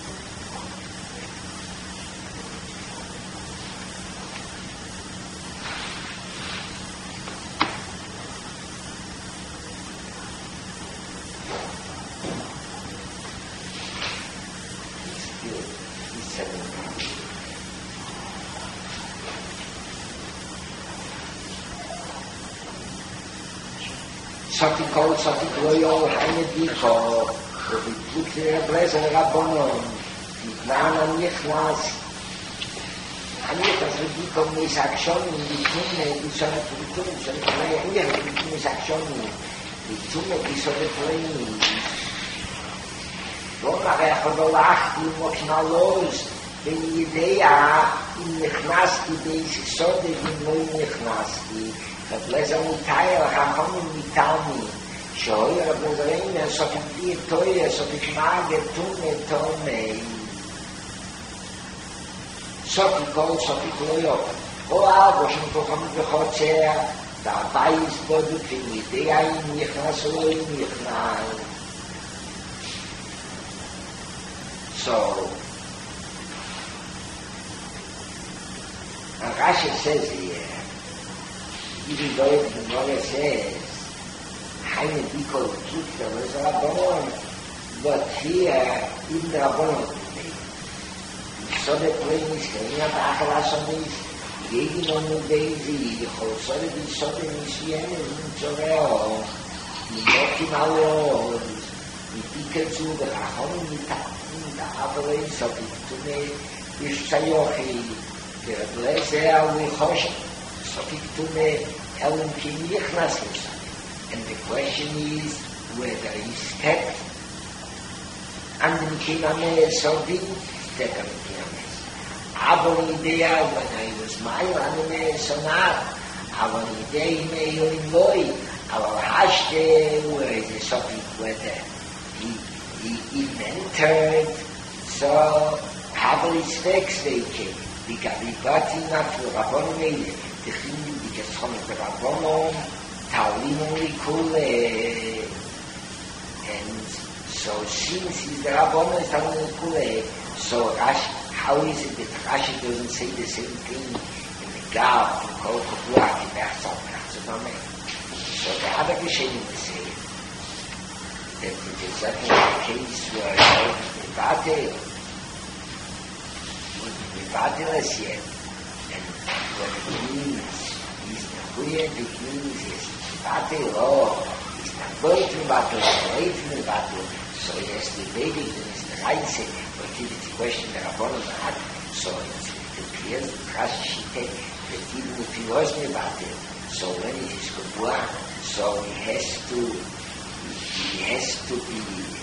Something called something royal, eine Diko, we put the blazer Rabbonon, the Nana Nichlas, Anitas Diko Misakshon, the Tune, the Son of the Tune, the Play, the Misakshon, the Tune, the Son of the Play. Roma Recholach, the Mochnalos, the Idea, in Nichnaski, the Sode, in Moy Nichnaski. But let's only tell Rachamim Mitami, Shoy Rabbeinu so ki toy so ki mage tume tome. So ki kol so ki koyo. O algo shon to kam be khoche da bais bodu fini de ai ni khaso ni khna. So Rashi says here, even though the Gemara says, Haine Biko Kitza was a Rabbanon, but here, even the Rabbanon so the plane is coming up Achalasonis, Yegi non Daisy, Hosori di Sote Misiene, Zoreo, Nimoki Malo, Nitikezu, the Rahon, the Avalon, so to me, Ishtayochi, the Blazer, we hush, so to me, Ellen Kinichnas. And the question is whether he's kept and the Kiname so did take a Kinames. Avon idea when I was my anime so now, Avon idea may in boy, our hashte where is the shopping whether he he he entered so have his fix they came. Because we got enough to Rabon made the thing because from the Rabon Taulim Likule, and so since he's the Rabbon is Taulim Likule, so Rashi, how is it that Rashi doesn't say the same thing in the Gav, in Kol Kobuach, in Bersal, so the other Geshenim to say it, that it is exactly the case where Mivatel, Mivatel is yet, and what it means is the weird, it means is Battle, oh, it's not going to battle, it's away from the battle, so yes, the baby is the right thing, but it is a question that Rabbanon had, so it's, it appears the Rashi Shite, that even if he was in the battle, so when it is Kubwa, so he has to, he has to be,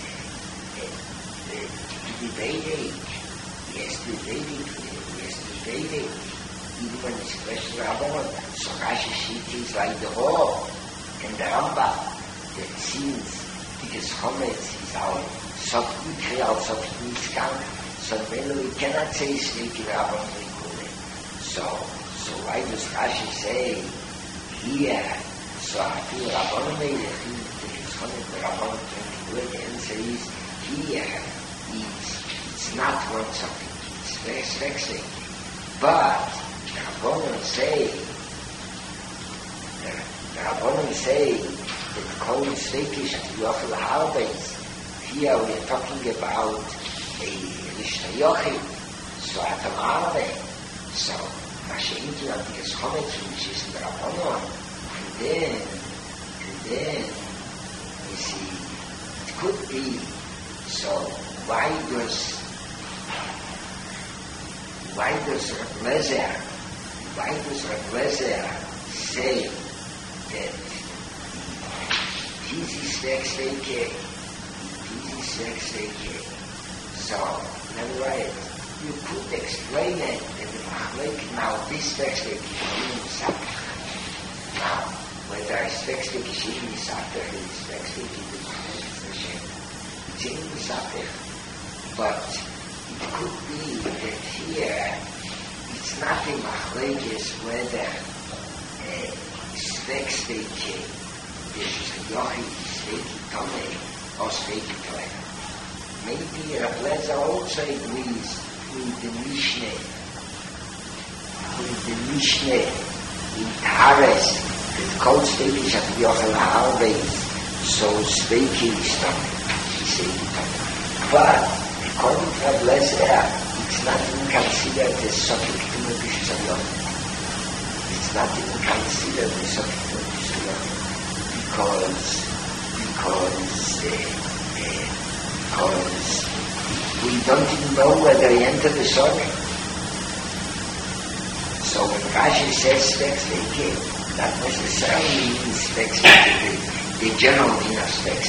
uh, to be baby, he has to be baby, he has to be baby, even when it's a question of Rabbanon, so Rashi Shite is like the whole, and the Ramba that seems because Chometz is our soft Ikri, our soft Nitzkan, so then we cannot say Sneki Rabban Likule. So, so why does Rashi say here, so I feel Rabban made it, because Chometz the Rabban Likule, the answer is here is, it's not one something, it's very sexy. But the Rabban say, the Rabbanon say that Kol Svekish at Yochel Harbeit, here we are talking about a Rishta Yochel, so at a Marve, so Mashiach at the Chometz, which is the Rabbanon, and then, and then, you see, it could be, so why does, why does Rav Lezer, why does Rav Lezer say that this is Vexeke, this is Vexeke. So, in other words, you could explain it that the Machlek, now this Vexeke means Sapech. Now, whether it's Vexeke Shim is Sapech, it's Vexeke the Machlek Hashem. It's in Sapech. But it could be that here, it's not a Machlek, whether uh, Svek Sveke, this is a Yochi, Sveki Tome, or Sveki Tome. Maybe Rav Lezer also agrees with the Mishneh, with the Mishneh in Tares, that Kol Sveki Shat Yochel Ha'arbeis, so Sveki is Tome, Sveki Tome. But, according to Rav Lezer, it's not even considered as subject to the Bishop Yochel. It's not even considered the subject of because because uh, uh, because we don't even know whether he entered the Sodom. So when Rashi says Svek, that necessarily means Svek, the, the general din of Svek,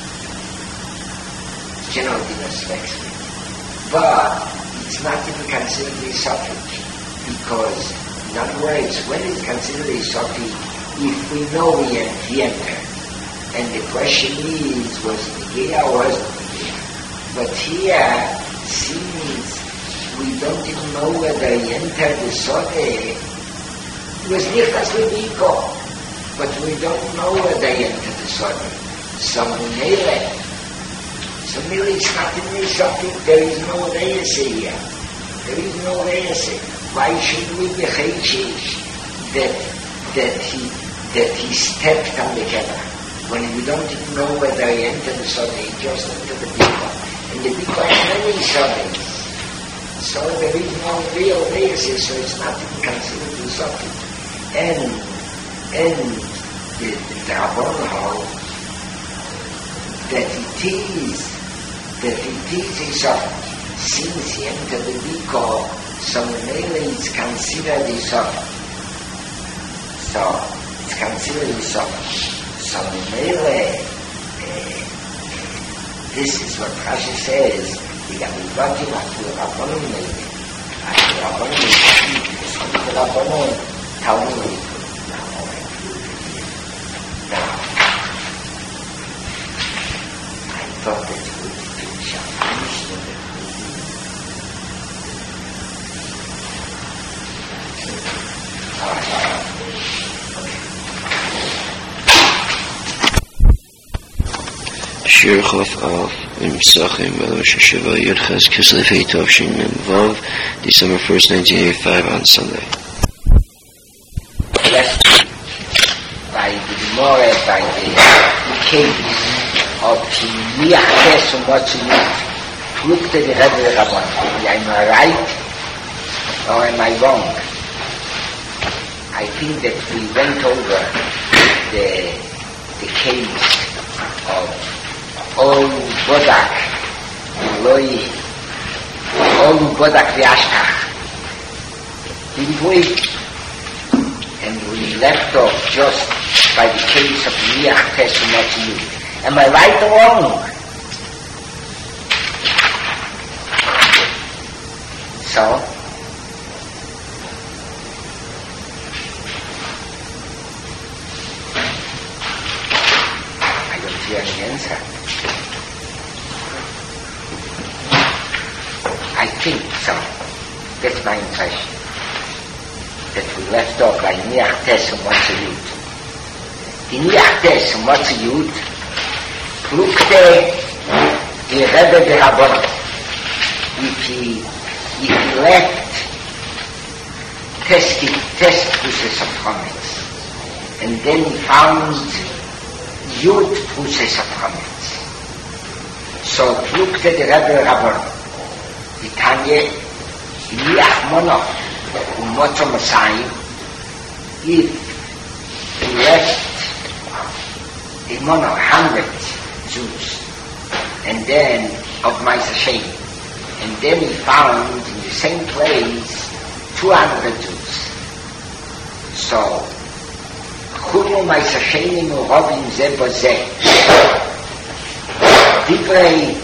general din of Svek. But it's not even considered a subject because. In other words, when it's considered a Sofi, if we know we he entered, and the question is, was it Negeya or wasn't Negeya? But here, since we don't even know whether he entered the Sode, it was Nichnas Lebiko, but we don't know whether he entered the Sode. So Mele, so Mele is not in the Sode, there is no Reyese here. There is no Reyese. Why should we be Chayshish that, that he, that he stepped on the Kedra? When we don't even know whether he entered the Sode, he just entered the Biko. And the Biko has many Sodes. So there is no real basis, so it's not even considered the Sode. And, and the, the Rabban hold that it is, that it is a Sode. Since he entered the Biko, so Mele is considered a Sode. So, it's considered a Sode. So Mele, uh, this is what Rashi says, we can be lucky not to Rabbanon Mele. And Rabbanon Mele, some of the Rabbanon, Talmud Mele. Now, I thought that we would finish up finish with it. All right. Shir Chaf Av in Pesachim Rosh Hashiva Yud Ches Kislev Hey Tavshin Mem Vav, December first, nineteen eighty-five, on Sunday. Left by the Gemara, by the case of Miach Tes and what you looked at the Rebbe Rabban. Am I right or am I wrong? I think that we went over the the case of Ol Bodak, Loi, Ol Bodak Vyashkach. Didn't we? And we left off just by the case of Miach Tes Umotziyut. Am I right or wrong? So? I don't hear any answer. I think so. That's my impression. That we left off by Miach Tes Umotziyut. The Miach Tes Umotziyut plukte the Rebbe de Rabban. If he, if he left test test process of Chametz, and then he found Yud process of Chametz. So plukte the Rebbe de Rabban. Tanya, Miach Mono, Umotzo Masayim, if he left a mono, hundred Jews, and then of Ma'aser Sheni, and then he found in the same place two hundred Jews. So, Chulu Ma'aser Sheni Murovim Ze Bozeh, Divrei,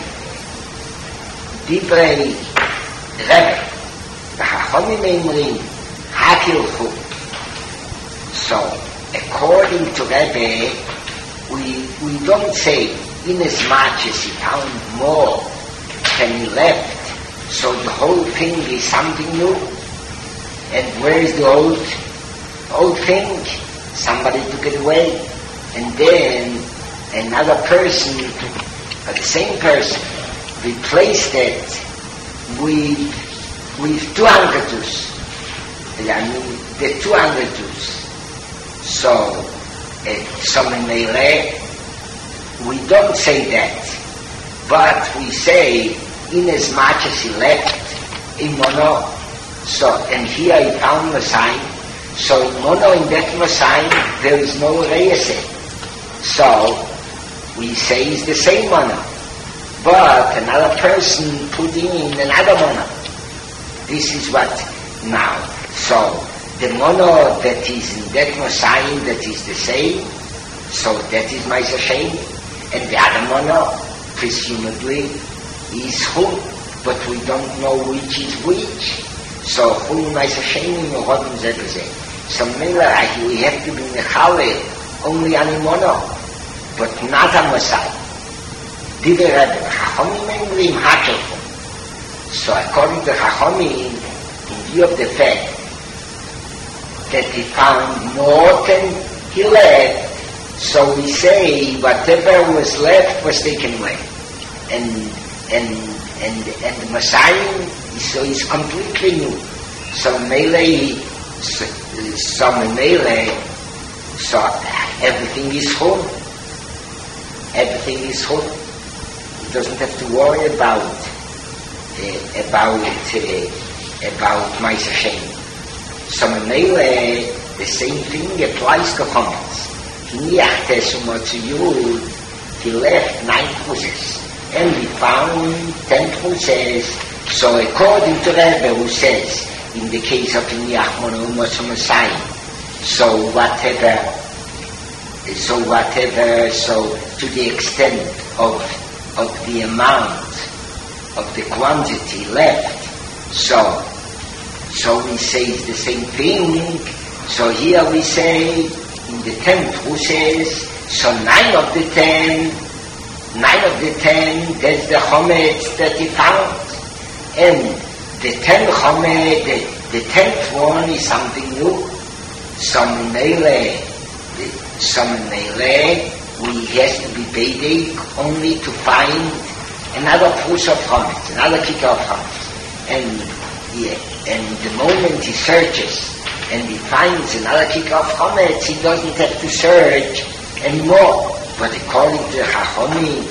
Divrei, Rebbe, the Chachamim Eimrim, Hakilchu. So, according to Rebbe, we we don't say in as much as he found more than he left, so the whole thing is something new. And where is the old old thing? Somebody took it away, and then another person, or the same person, replaced it with with two hundred Jews. I mean, the two hundred Jews. So, uh, some in Meireh, we don't say that, but we say, in as much as he left in Mono, so, and here he found Messiah, so in Mono, in that Messiah, there is no Reyese. So, we say it's the same Mono. But another person put in another mono. This is what now. So the mono that is in that Messiah that is the same, so that is Ma'aser Sheni. And the other mono, presumably, is who, but we don't know which is which. So who Ma'aser Sheni Murovim Ze Bozeh. So Mela, we have to be mechalel only on a mono. but not a Messiah. Did the Rebbe, Chachamim in Hakelfon. So according to Chachamim, in view of the fact that he found more than he left, so we say whatever was left was taken away. And and and and the Messiah so is completely new. So Mele so Mele so everything is whole. Everything is whole. He doesn't have to worry about uh, about uh, about Ma'aser Sheni. So Mele the same thing applies to Chometz. He left nine Chuzes, and we found ten Chuzes. So according to Rebbe, who says, in the case of Niach Messiah, so whatever, so whatever, so to the extent of of the amount of the quantity left, so so we say it's the same thing. So here we say, in the tenth, who says, so nine of the ten, nine of the ten, that's the Chometz that he found. And the ten Chometz, the, the tenth one is something new. Some Mele, some Mele, we has to be Beidek only to find another Prus of Chometz, another kicker of Chometz. And, yeah, and the moment he searches, and he finds another kick of Chometz, he doesn't have to search anymore. But according to Chachamim,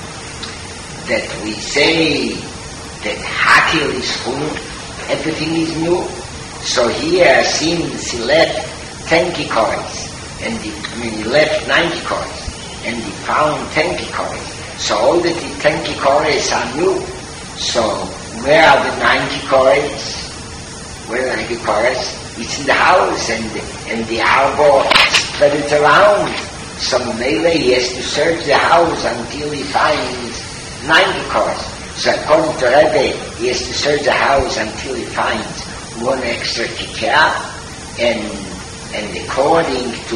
that we say that Hakel is full, everything is new. So here, since he left ten kikoris, and he, I mean, he left nine kikoris, and he found ten kikoris, so all the ten kikoris are new. So where are the nine kikoris? Where are the nine kikoris? It's in the house, and and the arbor spread it around. So Mele, he has to search the house until he finds ninety cars. So according to Rebbe, he has to search the house until he finds one extra kikar, and and according to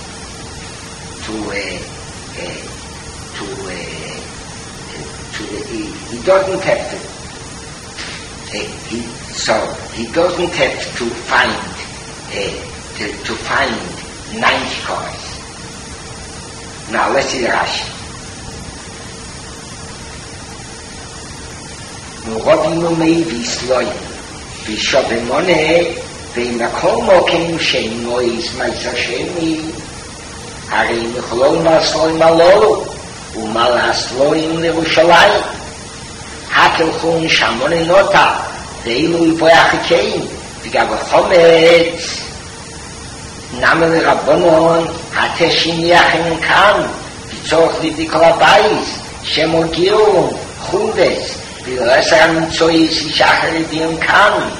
to uh, uh, to uh, to the, he, he doesn't have to. Uh, he, so he doesn't have to find uh, to, to find ninety cars. Now let's see the Rashi. Movinu mei visloy, vishabemone, veinakomo kem sheimois Ma'aser Sheni, hari michlol masloy malolu, umalasloim leRushalayim. Hakel chun shamone nota, veilu ipoyachikein, v'gav Chometz, name Rabbanon, hateshin yachin kan, v'tzorch lidikol habayis, shemogirum, chundes, v'lesam tzoyis yishachar ediyim kan.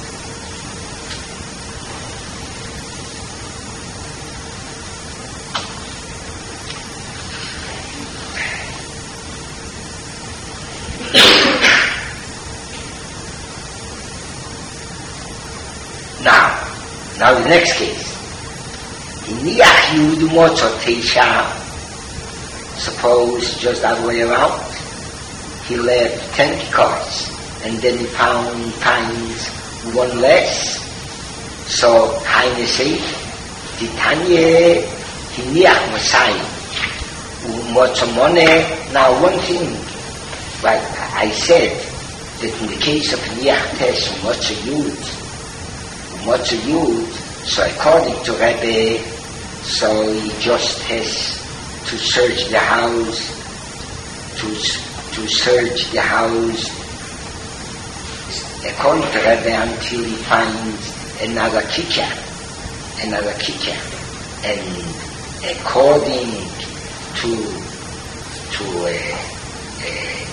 Now, now the next case. Niach Yud Motzot Teisha. Suppose just that way around. He left ten kikars, and then he found finds one less. So Haine say, Titanye Hiniach Messiah. Motzomone. Now one thing, but I said that in the case of Niach Tes Motzah Yud, Motzah Yud, so according to Rebbe, so he just has to search the house, to to search the house, according to Rebbe, until he finds another kikar, another kikar, and according to to uh, uh,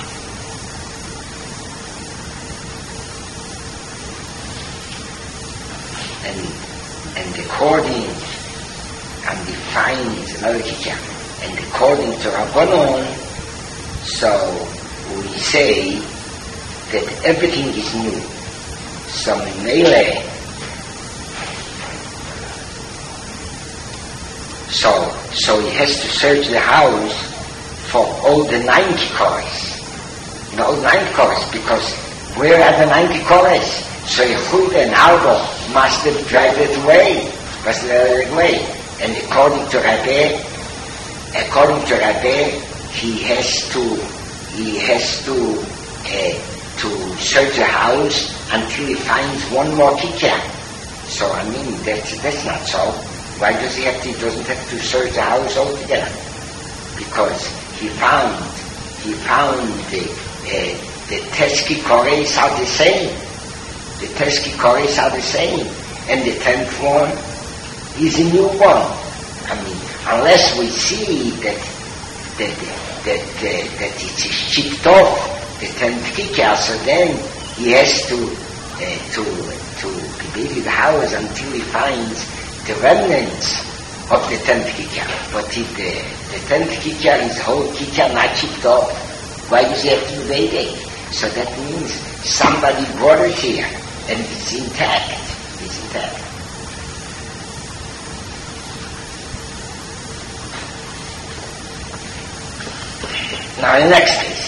and and according and he finds another kikar, and according to Rabbanon, so we say that everything is new. So Mele, so So he has to search the house for all the ninety cars. The all ninety cars, because where are the ninety cars? So Yehuda and Alba must have driven it away, must have driven it away. And according to Rabbi, according to Rabbi, he has to, he has to, uh, to search the house until he finds one more kikya. So I mean, that's, that's not so. Why does he have to, he doesn't have to search the house altogether? Because he found, he found the, uh, the Teski Kores are the same. The Teski Kores are the same. And the tenth one is a new one. I mean, unless we see that, that, that, uh, that it is chipped off, the tenth kikya, so then he has to, uh, to, to be busy the house until he finds the remnants of the tenth kikya. But if the, the tenth kikya is whole kikya not chipped off, why does he have to be waiting? So that means somebody brought it here and it's intact. It's intact. Now in the next case,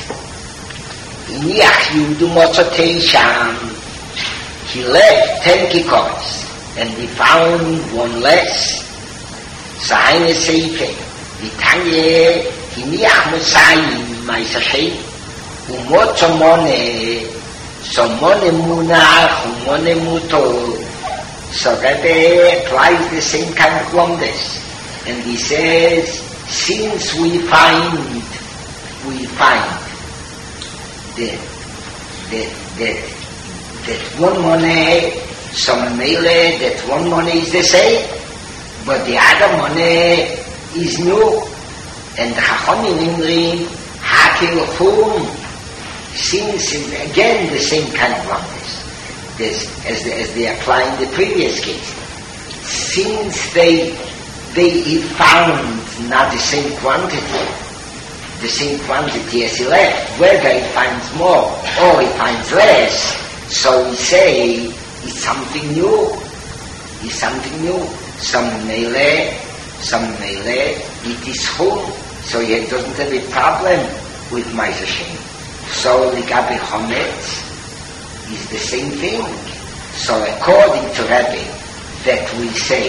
he left ten kikos and he found one less. Sahine Seife, Vitanye, Hiniach Musayim, Maisashay, Umot Somone, Somone Munach, Umone Muto. So Rebbe applies the same kind of wonders. And he says, since we find, we find that, that, that, that one money, some mele, that one money is the same, but the other money is new. And Chachamim Imri, Hakil Chum, since again the same kind of wonders, this, as, as they apply in the previous case. Since they, they found not the same quantity, the same quantity as he left, whether he finds more or he finds less, so we say it's something new. It's something new. Some mele, some mele, it is home. So he doesn't have a problem with Maizashem. So Ligabe Chometz is the same thing. So according to Rabbi, that we say,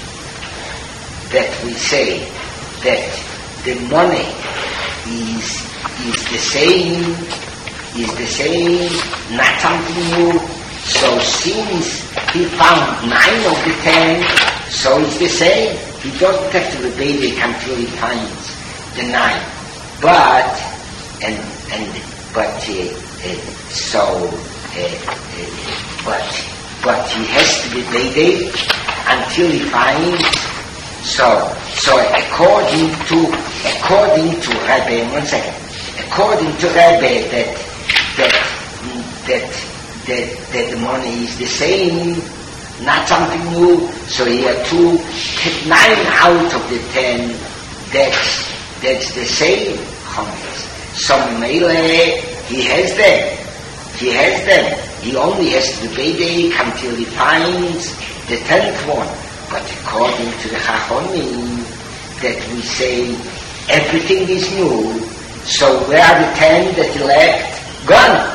that we say that the money is is the same, is the same, not something new. So since he found nine of the ten, so it's the same. He doesn't have to obey it until he finds the nine. But and and but uh, uh, so uh, uh, but but he has to be obeyed until he finds. So so according to according to Rabbi, one second. According to Rabbi, that that that that that the money is the same, not something new. So he had to take nine out of the ten. That's that's the same chometz. Some mele, he has them. He has them. He only has to be beidik until he finds the tenth one. But according to the Chachamim, that we say everything is new. So where are the ten that he left? Gone.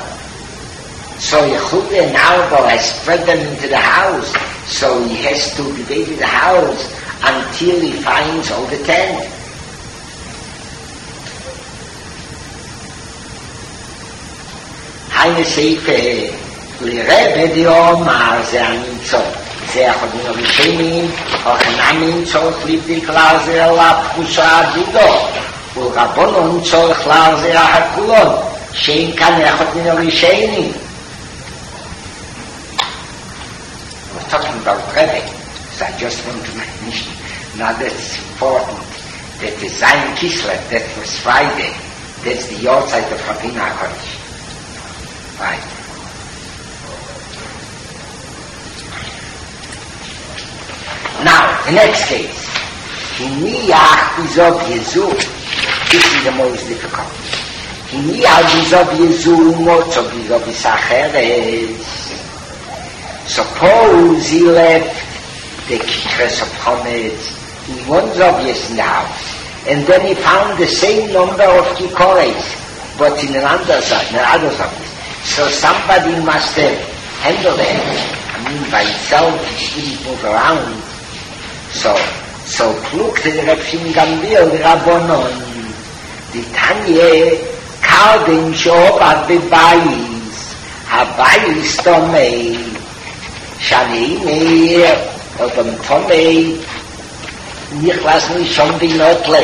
So Yehuda now has spread them into the house. So he has to be beidik the house until he finds all the ten. Eine Seife, Lerebe di Omar, ze anintzot, ze achodin orishenim, ochenam intzot, libdi klar ze alap, kusha adido, ulrabonon tzor klar ze ahakulon, shein kan achodin orishenim. We're talking about Rebbe, so I just want to mention, now that's important, that the Zayin Kislev, that was Friday, that's the yahrzeit of Rabbeinu HaKodesh. Right. Now, the next case. Hiniyach Bizov Yezu. This is the most difficult. Hiniyach Bizov Yezu Motzo Bizov Isacheres. Suppose he left the Kikres of Chometz in one Zovius in the house. And then he found the same number of Kikores, but in another another Zovius. So somebody must have handled it. I mean, by itself, it shouldn't move around. So, so klug the Reb Shimon Gamliel, the Rabbonon, the Tanya, Kardim Shobat Bebayis, Habayis Tomei, Shani Meir, Odom Tomei, Nichlas Nishon Binotle.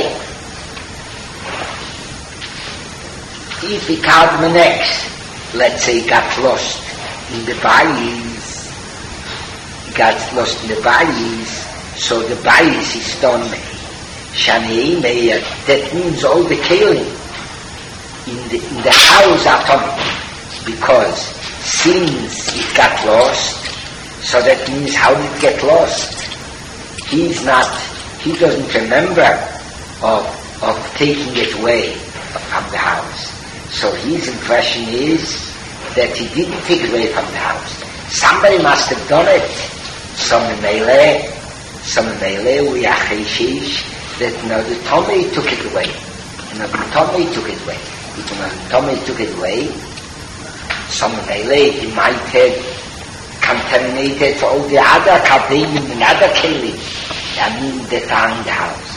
If the Kardman X, let's say, got lost in the bayis, got lost in the bayis, so the bayis is done. Shanei Meir, that means all the killing in the, in the house are done, because since it got lost, so that means how did it get lost? He's not, he doesn't remember of, of taking it away from the house. So his impression is that he didn't take it away from the house. Somebody must have done it. Some Mele, some Mele, we are Cheshish, that no, the Tomei took it away. No, the Tomei took it away. If no, the Tomei took it away, some Mele, he might have contaminated all the other Kardim and other Kelim. I mean, that are in the house.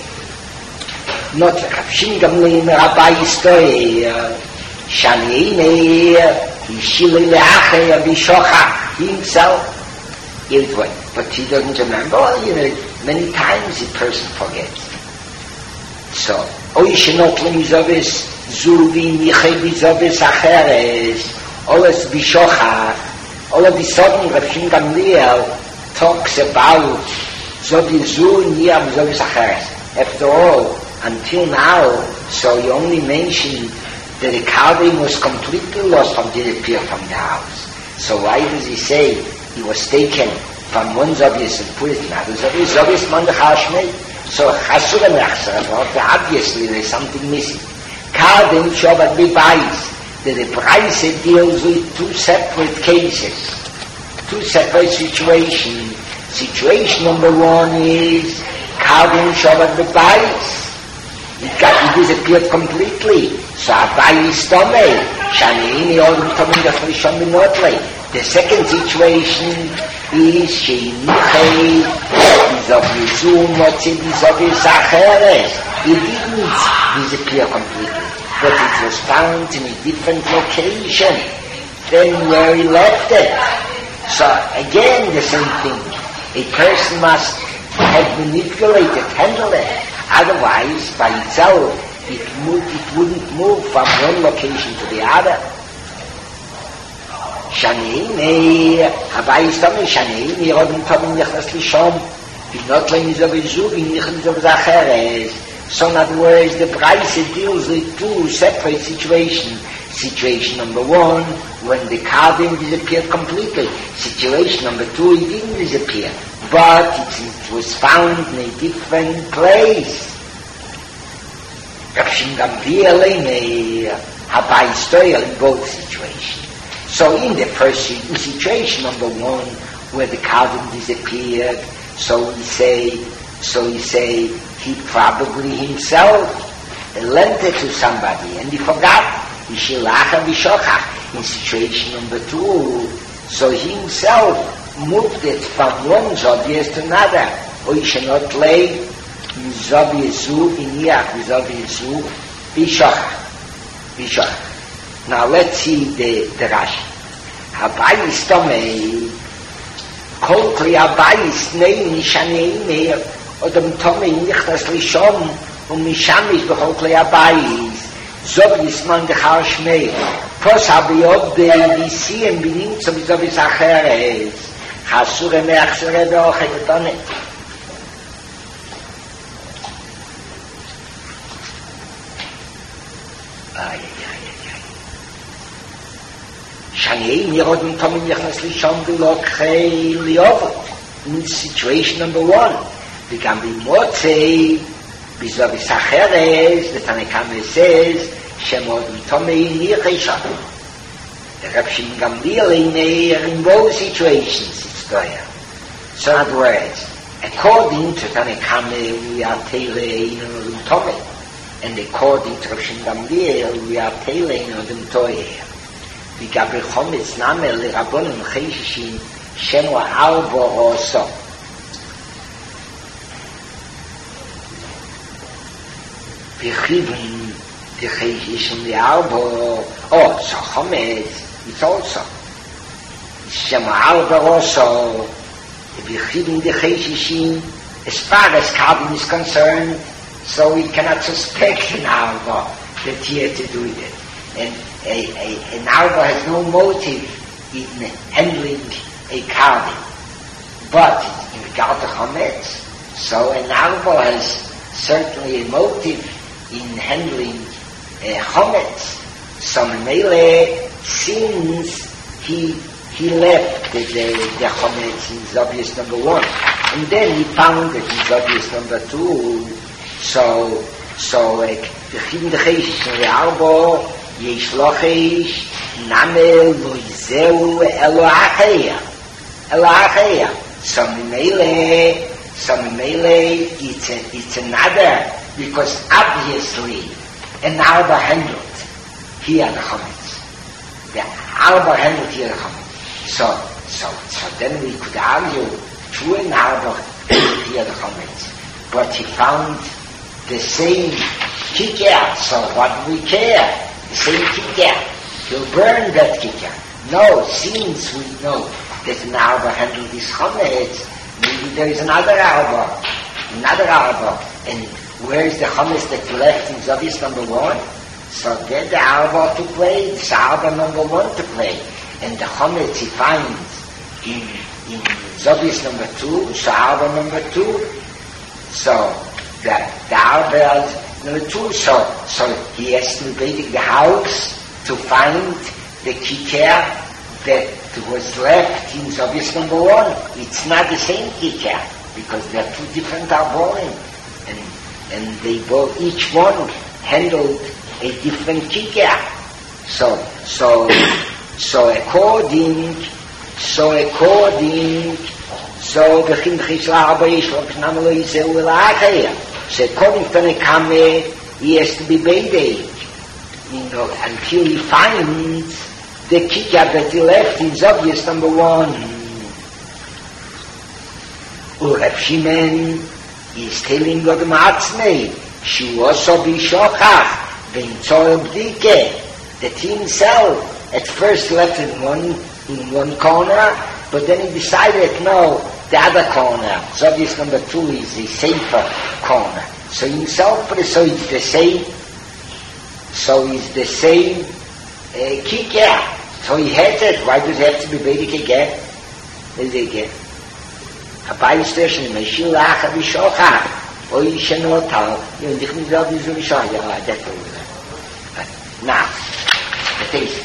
Not like Rav Shimon Gamliel Rabbi Yistoy, Shani Meir, Yishile Leacher, Vishocha, himself. It went, but he doesn't remember. Well, you know, many times a person forgets. So, Oishenot Lemizovis, Zuvi, Michel Bizovis Acheres, Oles Vishocha, all of a sudden Rav Shimon Gamliel talks about Zovizu, Niam, Zovis Acheres. After all, until now, so he only mentioned that the Kardim was completely lost from disappear from the house. So why does he say he was taken from one Zovius and put it in another Zovius? Zovius Mandachashmei. So Chasura Mechsar, obviously there's something missing. Kardim Shobat Bibais, that the price deals with two separate cases, two separate situations. Situation number one is Kardim Shobat Bibais. It got, it disappeared completely. So Abai is Tomei. Shani Odom Tomei Dachmishon Binotlei. The second situation is Sheinichei Bizov Yizum Motzi Bizov Yisacheres. It didn't disappear completely, but it was found in a different location than where he left it. So again the same thing. A person must have manipulated, handled it. Otherwise, by itself, it, move, it wouldn't move from one location to the other. Shanei Meir, Habai Stomei Shanei Meir, Odom Tomei Nichlas Lishom, Binotlei Mizovizu, Binotlei Mizovizacheres. So in other words, the price deals with two separate situations. Situation number one, when the Kardim disappeared completely. Situation number two, it didn't disappear, but it, it was found in a different place. Rav Shimon Gamliel Habai Stoyel in both situations. So in the first in situation number one, where the Kardim disappeared, so we say, so we say he probably himself lent it to somebody and he forgot. In situation number two, so he himself moved it from one Zovius to another. Or he should not lay Zoviusu, Iniach, Zoviusu, Bishocha. Bishocha. Now let's see the, the Rashi. Habayis Tomei, Kol Kli Habayis Nei Nishanei Meir, Odom Tomei Nichnas Lishom, Umishamish Bechol Kli Habayis. Zovis man de Harshmei. Pos habiyod de Visiem binim zum Zovis Acheres. Hasure meachsere beoche getone. Ay, ay, ay, ay. Shanei Nirodin Tomei Nichnas Lishom Bilokchei Liobot. In situation number one, we can be Motzei, Bizovis Acheres, the Tanakame says, Shemod Tomei Nircheshah. The Reb Shimon Gamliel in both situations, it's there. So in other words, according to Tanakame, we are Tele in Odom Tome. And according to Rav Shimon Gamliel, we are Tele in Odom Toeh. The Gabri Chometz Name Le Rabbonim Cheshishim Shemo Arbo Oso. Bechivin the Cheshishim the Arbo. Oh, so Chometz, it's also. Shemo Arbo Oso. Bechivin the Cheshishim, as far as Kabbalah is concerned, so we cannot suspect an Arbo that he had to do with it. And a, a, an Arbo has no motive in handling a carving. But in regard to Chometz, so an Arbo has certainly a motive in handling uh, Chometz. So Mele, since he he left the, the, the Chometz in Zobius number one, and then he found it in Zobius number two, so so uh, the Chidin the Cheshish in the Arbo, Yesh Lochish, Name Loizeu Elo Acheya. Elo Acheya. So Mele, so Mele, it's, a, it's another, because obviously an Arbo handled here the Chometz. The Arbo handled here the Chometz. So, so, so then we could argue to an Arbo here the Chometz. But he found the same kicker, so what do we care? The same kicker. He'll burn that kicker. No, since we know that an Arbo handled this Chometz, maybe there is another Arbo, another Arbo. And where is the Chometz that left in Zobius number one? So then the Arbo to play, the Arbo number one to play. And the Chometz he finds in, in Zobius number two, so Arbo number two. So the, the Arbo number two, so, so he has to invade the house to find the kicker that was left in Zobius number one. It's not the same kicker, because they're two different Arborim. And, and they both, each one handled a different kicker. So, so, so according, so according, so the Chimchis L'arba Yishlok Namelo Yiseu Elachaya. So according to the Kame, he has to be Beidei, you know, until he finds the kicker that he left in Zobius number one. Rav Shimon is telling God Matzmei, she was so Bishochach, V'intzor Bdike, that he himself at first left in one, in one corner, but then he decided, no, the other corner, Zobius number two is the safer corner. So himself, so it's the same, so it's the same uh, kicker. So he has it. Why does it have to be Beidik again? Beidik again. Abai station, Meshil Lacha Bishocha, or Yishenotal, you know, different Zobius of Bishocha, yeah, that's all. Now, the thesis.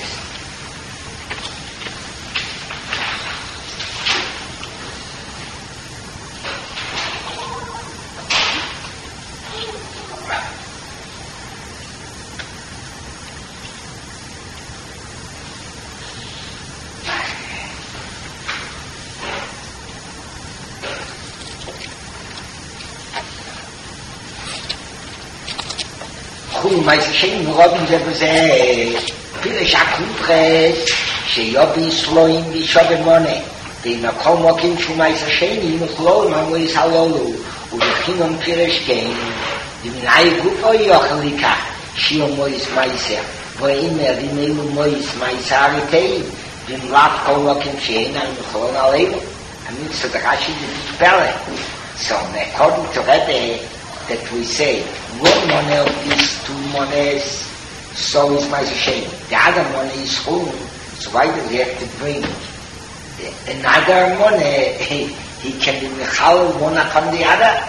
Mas shein robin ze ze pile shakupres she yobi sloim bi shabemone de na komokin shumai ze shein im khlo ma mo is halolu u de khinon piresh kein de nay gupo yochlika she mo is maisa vo imer de nay mo is maisa rete de lat komokin shein na khlo na lei amit se takashi de pele so me according to that that we say one money of these two monies, so is my shame. The other money is home, so why do we have to bring another money? He, he can be mechal one upon the other.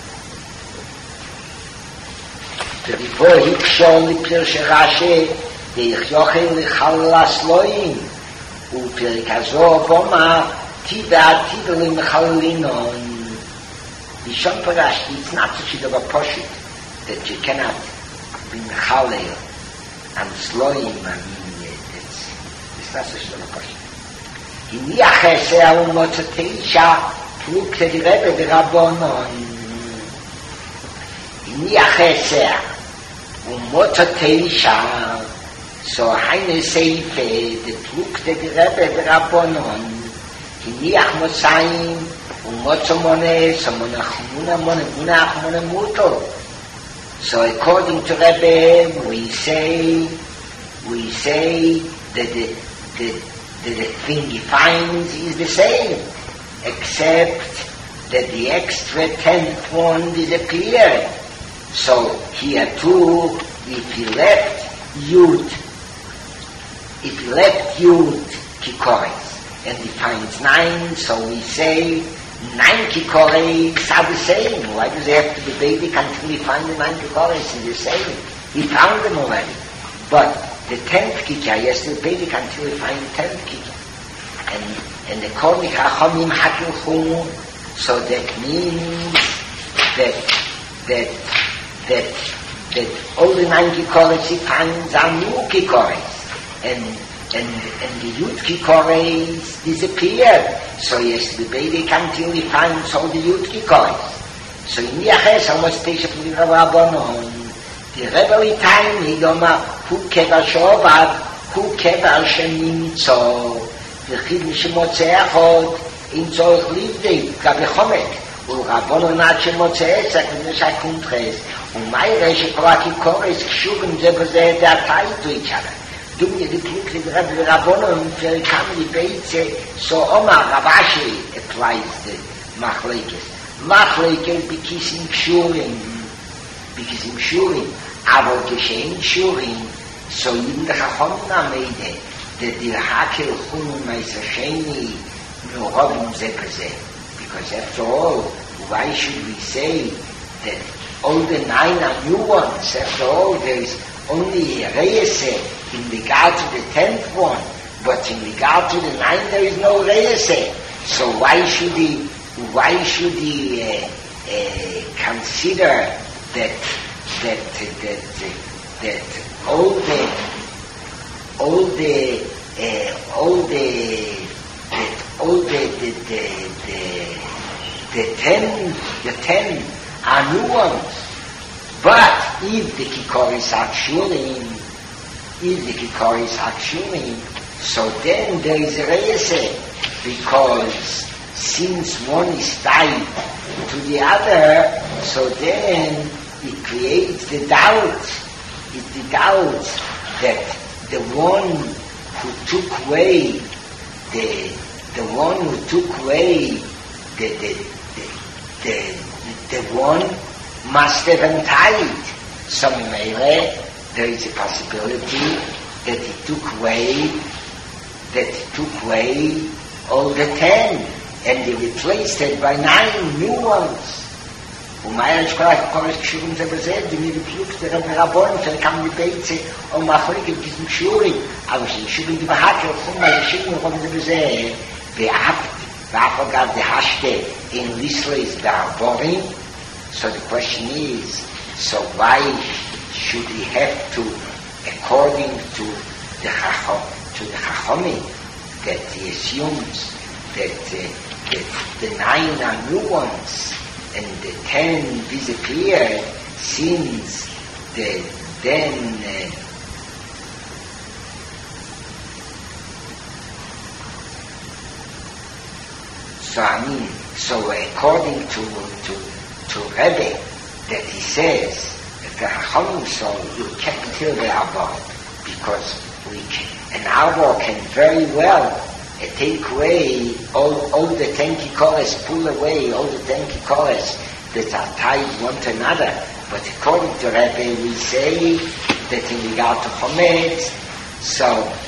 Before he showed the Pirsh Rashi, the Yochel Lichal Lasloim, u Pirkazo Boma, Tida Tidal Mechalinon. The Shomparash, it's not such a poshit that you cannot be mechalel and sloim. I mean, it's, it's not such a poshit. He niachese al motzateisha Fragt der Rebbe der Rabbonon, in Yacheser, und Mototeisha, so eine Seife, der fragt der Rebbe der Rabbonon, in Yachmosaim, und Motomone, so Monachmuna, Monachmuna Muto. So according to Rebbe, we say, we say that the, the, that the thing he finds is the same, except that the extra tenth one disappeared. So here too, if he left Yud, if he left Yud Kikoris, and he finds nine, so we say nine Kikoris are the same. Why does he have to be basic until he finds the nine Kikoris is the same? He found them already. But the tenth Kikar, he has to be basic until he finds the tenth Kikar. And, and the Kornik HaChomim HaKilchum, so that means that, that, that, that all the nine Kikoris he finds are new Kikoris. And, and, and the Yud Kikoris disappeared. So he has to be basic until he finds all the Yud Kikoris. So in Yaches, almost Tesha from the Rabbanon, the Rebbe time he goma hu kever shovad hu kever shenimtzo the chidnish motzeachot in tzorch livdei gabe chomek u Rabbanon ad shemotzeach zakudne shakuntres u mayre shekolaki kores kshurim ze beze de atai to each other. Do me the click the Rebbe Rabbanon for comedy beitze so Omar Ravashi applies the machlekes. Machlekes bikissing kshurim because in Shurim, aber geschehen Shurim, so in der Chachomna meide, that the Hakel Chum Meisasheni no Robin Zepese. Because after all, why should we say that all the nine are new ones? After all, there is only a Reyese in regard to the tenth one, but in regard to the nine there is no Reyese. So why should he, why should he uh, uh, consider that that that that, that all the all the uh, all the that all the the the, the the ten the ten are new ones. But if the Kikoris are shurim, if the Kikoris are shurim, so then there is a reise, because since one is tied to the other, so then it creates the doubt, it's the doubt that the one who took away, the the one who took away the the the the, the one must have untied. So maybe there is a possibility that he took away, that he took away all the ten, and he replaced it by nine new ones. ומאיר שכוח קורס קשורים זה בזה, דמי בפלוקס דרם הרבון, שלקם מבייצה, או מאחורי כבגיסים קשורים, אבל שקשורים דבהק, הולכים מהישים ורום זה בזה, ואף אגב דהשתה, in Lisra's Barborim. So the question is, so why should he have to, according to the Chachom, to the Chachomim, that he assumes that, uh, that the nine are new ones, and the ten disappeared, since the then uh, so I mean, so according to to to Rebbe, that he says that the Chachamim, so you can't kill the Arbor, because we can, an Arbor can very well uh, take away all, all the ten kikores, pull away all the ten kikores that are tied one to another. But according to Rebbe, we say that in regard to Chometz, so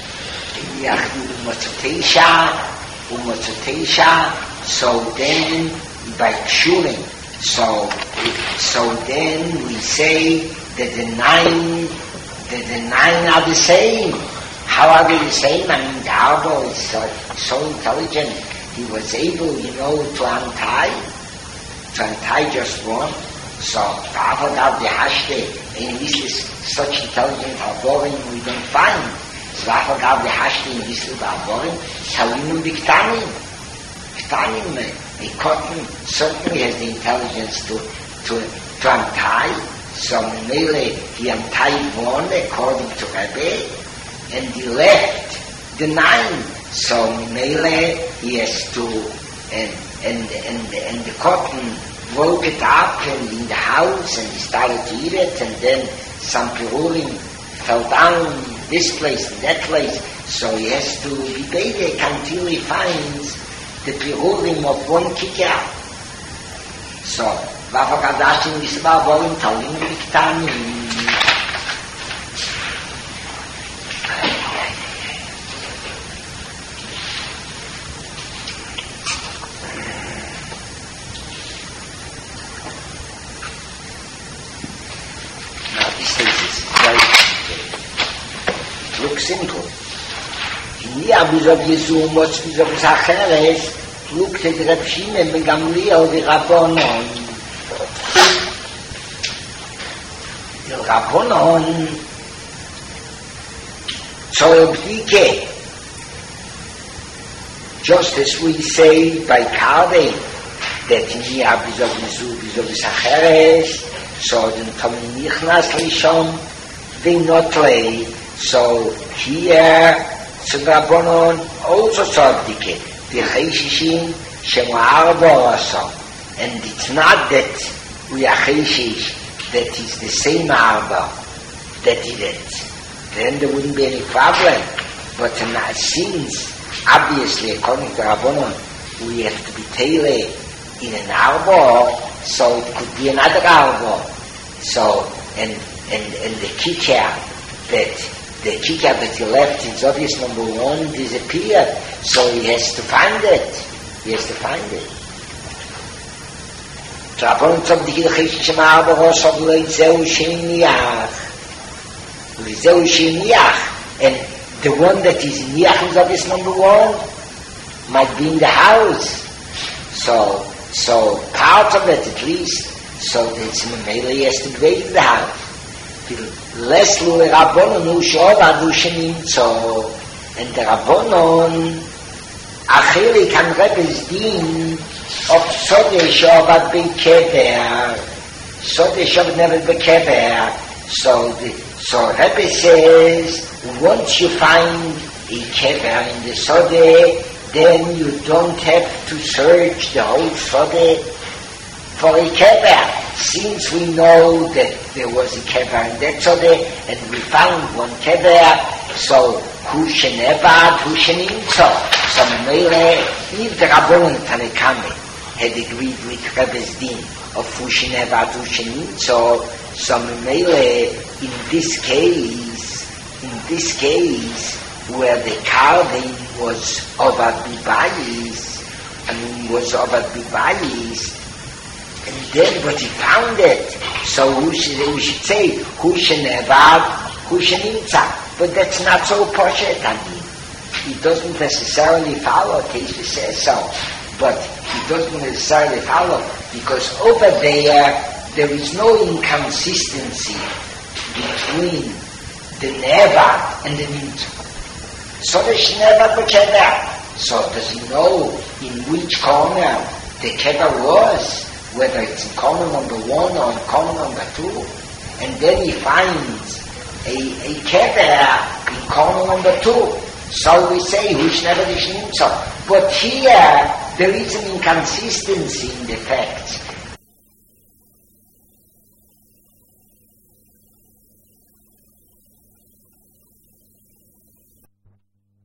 Umotzotesha, Umotzotesha, so then by Kshurim, so so then we say that the nine that the nine are the same. How are they the same? I mean, the Arbor is so, so intelligent. He was able, you know, to untie, to untie just one. So, the Avodah, the Hashte, and this is such intelligent Arborim we don't find. So, the Avodah, the Hashte, and this is the Arborim, Salinum Biktanim. Biktanim, A cotton certainly has the intelligence to, to, to untie. So Mele, he untied one according to Rebbe, and he left the nine. So Mele, he has to, and, and, and, and the cotton broke it up and in the house, and he started to eat it, and then some pirulim fell down this place and that place. So he has to be bedek until he finds the pirulim of one kikar. So, Vafa Kadashin Visva Volim Talim Viktanim. Now this is very it looks simple. Hier bis auf Jesu muss bis auf Sacheres looked at Reb Shimon ben Gamliel the Rabbanon. The Rabbanon so Bdike, just as we say by Karde that here bis auf Jesu bis auf Sacheres so den Tommy Nichnas Lishon they not play. So here so the Rabbanon also saw Bdike the Cheshishin Shema Arba also, and it's not that we are Cheshish that is the same Arba that is it, then there wouldn't be any problem. But uh, since obviously according to Rabbanon we have to be Tele in an Arba, so it could be another Arba. So and and and the Kikar that the kikar that he left, his obvious number one, disappeared. So he has to find it. He has to find it. And the one that is niach is obvious number one might be in the house. So, so part of it at least, so that he has to be in the house. Less lu Rabbanon hu shova du shenimtzo, and the Rabbanon achili kan Rebbe's din of Sodeh shovat bekever, Sodeh shovat never bekever. So the, so Rebbe says once you find a kever in the Sodeh, then you don't have to search the whole Sodeh for a kever. Since we know that there was a kever in that Sodeh, and we found one kever, so who shenevad, who shenimtzo. So Mele, if the Rabbanon Tanekame had agreed with Rebbe's din of who shenevad, who shenimtzo, so Mele, in this case, in this case, where the carving was over bibayis, I mean, was over bibayis, and then, but he found it. So who should, we should say, who shenevad, who shenimtza. But that's not so poshet, I mean. It doesn't necessarily follow, Keshe says so. But it doesn't necessarily follow, because over there, there is no inconsistency between the nevad and the nimtza. So the shenevad b'kever. So does he know in which corner the kever was? Whether it's in corner number one or in corner number two, and then he finds a, a kever in corner number two. So we say, which never is nimtza. But here, there is an inconsistency in the facts.